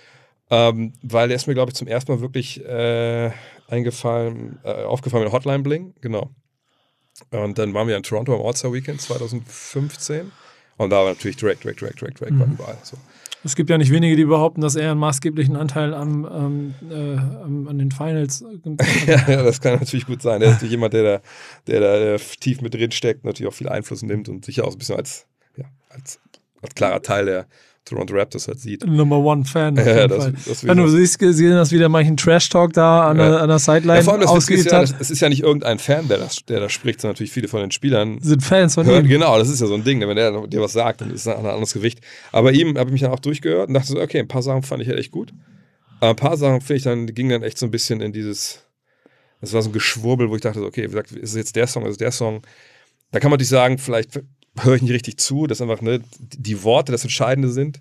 Weil der ist mir, glaube ich, zum ersten Mal wirklich aufgefallen mit Hotline Bling, genau. Und dann waren wir in Toronto am All-Star Weekend 2015 und da war natürlich Drake war überall. So. Es gibt ja nicht wenige, die behaupten, dass er einen maßgeblichen Anteil an den Finals ja, das kann natürlich gut sein. Er ist natürlich jemand, der da tief mit drin steckt, natürlich auch viel Einfluss nimmt und sicher auch ein bisschen als klarer Teil der Toronto Raptors halt sieht. Number One Fan. Ja, wenn du siehst, gesehen hast, wie der manchen Trash-Talk da an der Sideline ausgeübt hat. Es ist ja nicht irgendein Fan, der da spricht, sondern natürlich viele von den Spielern sind Fans von ihm. Genau, das ist ja so ein Ding. Wenn der dir was sagt, dann ist es ein anderes Gewicht. Aber ihm habe ich mich dann auch durchgehört und dachte so, okay, ein paar Sachen fand ich halt echt gut. Aber ein paar Sachen gingen dann echt so ein bisschen in das war so ein Geschwurbel, wo ich dachte, so, okay, wie gesagt, ist es jetzt der Song, ist es der Song? Da kann man natürlich sagen, vielleicht höre ich nicht richtig zu, dass einfach die Worte das Entscheidende sind.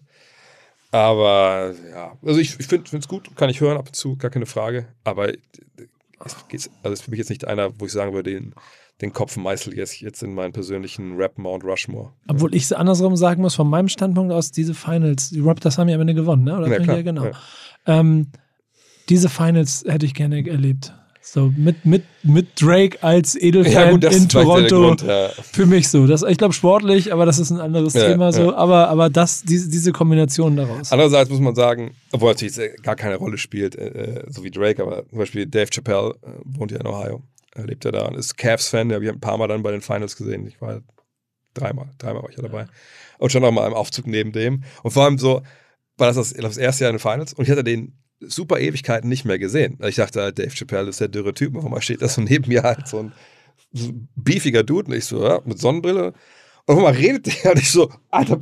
Aber ja, also ich finde es gut, kann ich hören ab und zu, gar keine Frage. Aber es ist für mich jetzt nicht einer, wo ich sagen würde, den Kopf meißel jetzt in meinen persönlichen Rap Mount Rushmore. Obwohl ich es andersrum sagen muss, von meinem Standpunkt aus, diese Finals, die Raptors haben ja am Ende gewonnen, ne? Oder ja, klar, genau. Ja. Diese Finals hätte ich gerne erlebt. So mit Drake als Edelfan in Toronto. Grund, ja. Für mich so. Ich glaube sportlich, aber das ist ein anderes Thema so. Ja. Aber diese Kombination daraus. Andererseits muss man sagen, obwohl natürlich gar keine Rolle spielt, so wie Drake, aber zum Beispiel Dave Chappelle wohnt ja in Ohio, lebt ja da und ist Cavs-Fan. Ja, wir haben ein paar Mal dann bei den Finals gesehen. Ich war dreimal war ich ja dabei. Und schon noch mal im Aufzug neben dem. Und vor allem so war das erste Jahr in den Finals und ich hatte den super Ewigkeiten nicht mehr gesehen. Ich dachte, Dave Chappelle ist der dürre Typ, auf einmal steht das so neben mir halt so ein beefiger Dude und ich so, ja, mit Sonnenbrille. Und auf einmal redet der und ich so, Alter,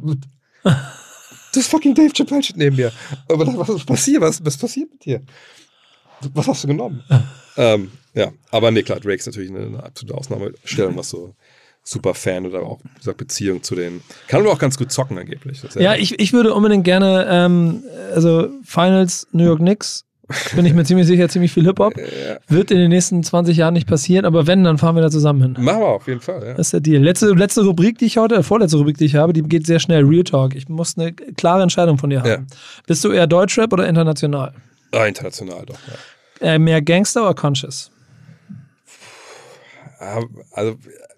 das ist fucking Dave Chappelle steht neben mir. Aber was passiert? Was passiert mit dir? Was hast du genommen? Ja, aber nee, klar, Drake ist natürlich eine absolute Ausnahmestellung, was so super Fan oder auch, wie gesagt, Beziehung zu den. Kann aber auch ganz gut zocken angeblich. Ja, ich würde unbedingt gerne, also Finals New York Knicks, bin ich mir ziemlich sicher, ziemlich viel Hip-Hop. Ja. Wird in den nächsten 20 Jahren nicht passieren, aber wenn, dann fahren wir da zusammen hin. Machen wir auf jeden Fall, ja. Das ist der Deal. Letzte Rubrik, die ich heute, vorletzte Rubrik, die ich habe, die geht sehr schnell. Real Talk. Ich muss eine klare Entscheidung von dir haben. Ja. Bist du eher Deutschrap oder international? International doch, ja. Mehr Gangster oder Conscious? Also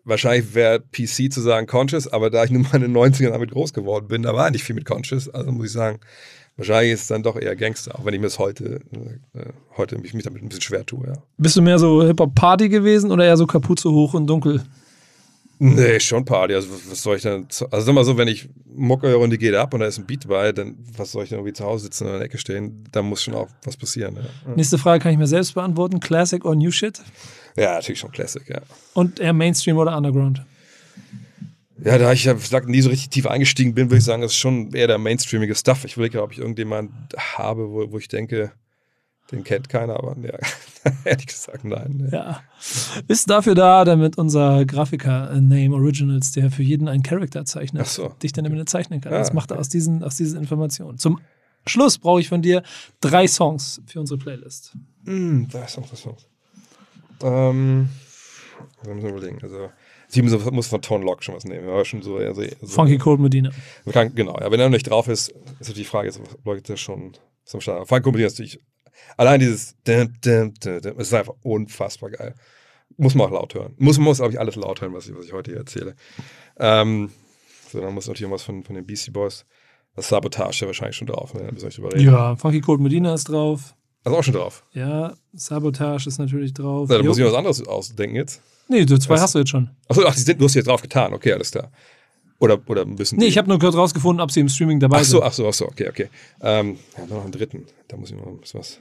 wahrscheinlich wäre PC zu sagen Conscious, aber da ich nun mal in den 90ern damit groß geworden bin, da war nicht viel mit Conscious, also muss ich sagen, wahrscheinlich ist es dann doch eher Gangster, auch wenn ich mir das heute mich damit ein bisschen schwer tue, ja. Bist du mehr so Hip-Hop-Party gewesen oder eher so Kapuze hoch und dunkel? Nee, schon Party. Also was soll ich denn, also sag mal so, wenn ich Mucke höre und die geht ab und da ist ein Beat bei, dann was soll ich denn irgendwie zu Hause sitzen und in der Ecke stehen? Da muss schon auch was passieren. Ja. Nächste Frage kann ich mir selbst beantworten. Classic or New Shit? Ja, natürlich schon Classic, ja. Und eher Mainstream oder Underground? Ja, da ich nie so richtig tief eingestiegen bin, würde ich sagen, das ist schon eher der mainstreamige Stuff. Ich überlege, ob ich irgendjemanden habe, wo ich denke, den kennt keiner, aber ja, ehrlich gesagt, nein. Ja. Ist dafür da, damit unser Grafiker Name Originals, der für jeden einen Charakter zeichnet, dich dann damit zeichnen kann. Das macht er aus diesen Informationen. Zum Schluss brauche ich von dir 3 Songs für unsere Playlist. 3 Songs. Da müssen wir überlegen. Also, sie muss von Tone Loc schon was nehmen. Aber schon so Funky Cold Medina. Genau, ja, wenn er noch nicht drauf ist natürlich die Frage, läuft das schon zum Start. Funky Cold Medina ist natürlich. Allein dieses ist einfach unfassbar geil. Muss man auch laut hören. Muss, glaube ich, alles laut hören, was ich heute hier erzähle. Dann muss natürlich was von den Beastie Boys. Das Sabotage ja wahrscheinlich schon drauf. Ne? Da müssen wir drüber reden. Ja, Funky Cold Medina ist drauf. Also auch schon drauf? Ja, Sabotage ist natürlich drauf. Ja, da muss ich was anderes ausdenken jetzt. Nee, 2 hast du jetzt schon. Achso, du hast jetzt drauf getan. Okay, alles klar. Oder müssen Nee, ich habe nur kurz rausgefunden, ob sie im Streaming dabei sind. Ach so, okay. Nur noch einen dritten. Da muss ich noch ein bisschen was.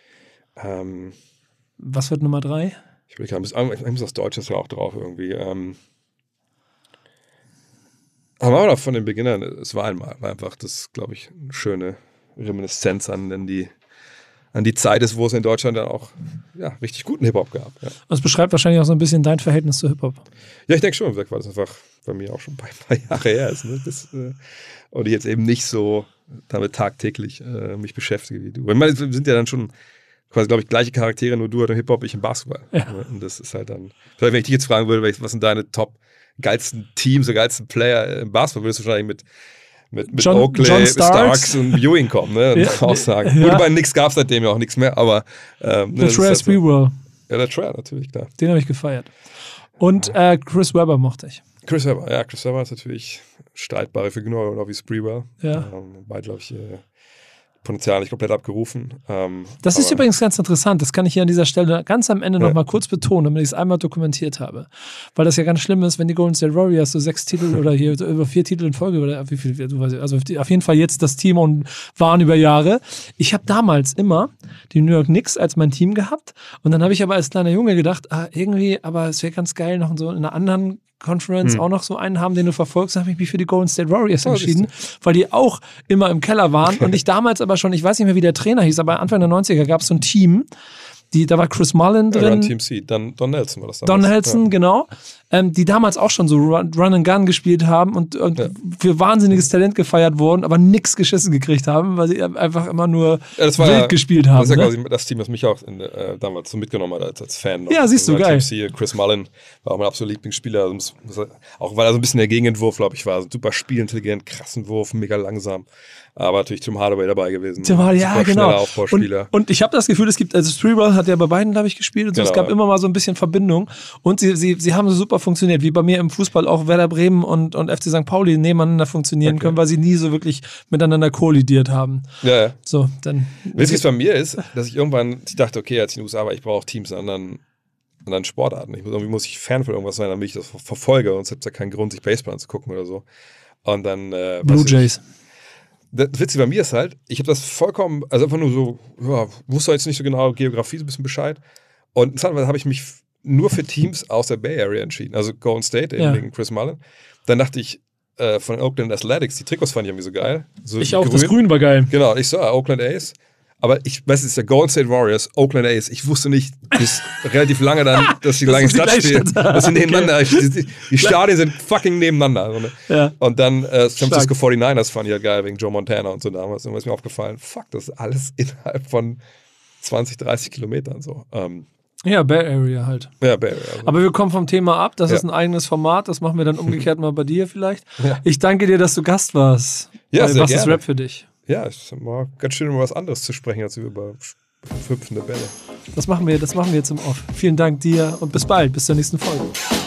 Was wird Nummer 3? Ich muss das Deutsches ja auch drauf irgendwie. Haben wir auch von den Beginnern, es war einfach das, glaube ich, eine schöne Reminiszenz an die Zeit ist, wo es in Deutschland dann auch richtig guten Hip-Hop gab. Ja. Das beschreibt wahrscheinlich auch so ein bisschen dein Verhältnis zu Hip-Hop. Ja, ich denke schon, weil das einfach bei mir auch schon ein paar Jahre her ist. Ne? Und ich jetzt eben nicht so damit tagtäglich mich beschäftige wie du. Ich meine, wir sind ja dann schon quasi, glaube ich, gleiche Charaktere, nur du halt im Hip-Hop, ich im Basketball. Ja. Und das ist halt dann, vielleicht wenn ich dich jetzt fragen würde, was sind deine geilsten Teams oder geilsten Player im Basketball, würdest du wahrscheinlich mit John Oakley, Starks und Ewing kommen, ne? Und Aussagen. Ja. Gut, bei Knicks gab es seitdem ja auch nichts mehr, aber der Trey Sprewell. Ja, der Trey, natürlich, klar. Den habe ich gefeiert. Und Chris Webber mochte ich. Chris Webber ist natürlich streitbare Figur, oder wie Sprewell. Ja. Beide, glaube ich, Potenzial nicht komplett abgerufen. Das ist übrigens ganz interessant. Das kann ich hier an dieser Stelle ganz am Ende noch mal kurz betonen, damit ich es einmal dokumentiert habe. Weil das ja ganz schlimm ist, wenn die Golden State Warriors so 6 Titel oder hier über 4 Titel in Folge oder wie viel, du weißt, also auf jeden Fall jetzt das Team und waren über Jahre. Ich habe damals immer die New York Knicks als mein Team gehabt und dann habe ich aber als kleiner Junge gedacht, irgendwie, aber es wäre ganz geil, noch so in einer anderen Conference auch noch so einen haben, den du verfolgst, habe ich mich für die Golden State Warriors entschieden, weil die auch immer im Keller waren und ich damals aber schon, ich weiß nicht mehr, wie der Trainer hieß, aber Anfang der 90er gab es so ein Team, da war Chris Mullen drin. Run Team C, Don Nelson war das damals. Don Nelson, genau. Die damals auch schon so Run and Gun gespielt haben und für wahnsinniges Talent gefeiert wurden, aber nichts geschissen gekriegt haben, weil sie einfach immer nur wild gespielt haben. Das ist ja quasi das Team, das mich auch damals so mitgenommen hat als Fan. Noch. Ja, siehst du, geil. Team C, Chris Mullen war auch mein absoluter Lieblingsspieler. Auch weil er so ein bisschen der Gegenentwurf, glaube ich, war. So super spielintelligent, krassen Wurf, mega langsam. Aber natürlich Tim Hardaway dabei gewesen. Tim Hardaway, ja, genau. Aufbauspieler. Und ich habe das Gefühl, es gibt, also Sprewell hat ja bei beiden, glaube ich, gespielt und so. Es gab immer mal so ein bisschen Verbindung. Und sie haben so super funktioniert, wie bei mir im Fußball auch Werder Bremen und FC St. Pauli nebeneinander funktionieren können, weil sie nie so wirklich miteinander kollidiert haben. Ja. So, dann. Witzig bei mir ist, dass ich irgendwann dachte, okay, als ich in den USA war, ich brauche Teams in anderen Sportarten. Irgendwie muss ich Fan von irgendwas sein, damit ich das verfolge. Sonst gibt es ja keinen Grund, sich Baseball anzugucken oder so. Und dann Blue Jays. Das Witzige bei mir ist halt, ich habe das vollkommen, also einfach nur so, wusste jetzt nicht so genau, Geografie so ein bisschen Bescheid. Und dann habe ich mich nur für Teams aus der Bay Area entschieden. Also Golden State, eben wegen Chris Mullen. Dann dachte ich, von Oakland Athletics, die Trikots fand ich irgendwie so geil. So ich auch, das Grün war geil. Genau, ich so, Oakland A's. Aber ich weiß, es ist der Golden State Warriors, Oakland A's. Ich wusste nicht bis relativ lange dann, dass die lange Stadt spielen. Dass sie nebeneinander, die Stadien sind fucking nebeneinander. So, ne? Ja. Und dann San Francisco 49ers fand ich halt geil, wegen Joe Montana und so damals. Und da ist mir aufgefallen, fuck, das ist alles innerhalb von 20, 30 Kilometern so. Ja, Bay Area halt. Ja, Bay Area. Also. Aber wir kommen vom Thema ab. Das ist ein eigenes Format. Das machen wir dann umgekehrt mal bei dir vielleicht. Ja. Ich danke dir, dass du Gast warst. Ja, sehr was gerne. ist Rap für dich? Ja, es war ganz schön, über was anderes zu sprechen, als über hüpfende Bälle. Das machen wir jetzt im Off. Vielen Dank dir und bis bald. Bis zur nächsten Folge.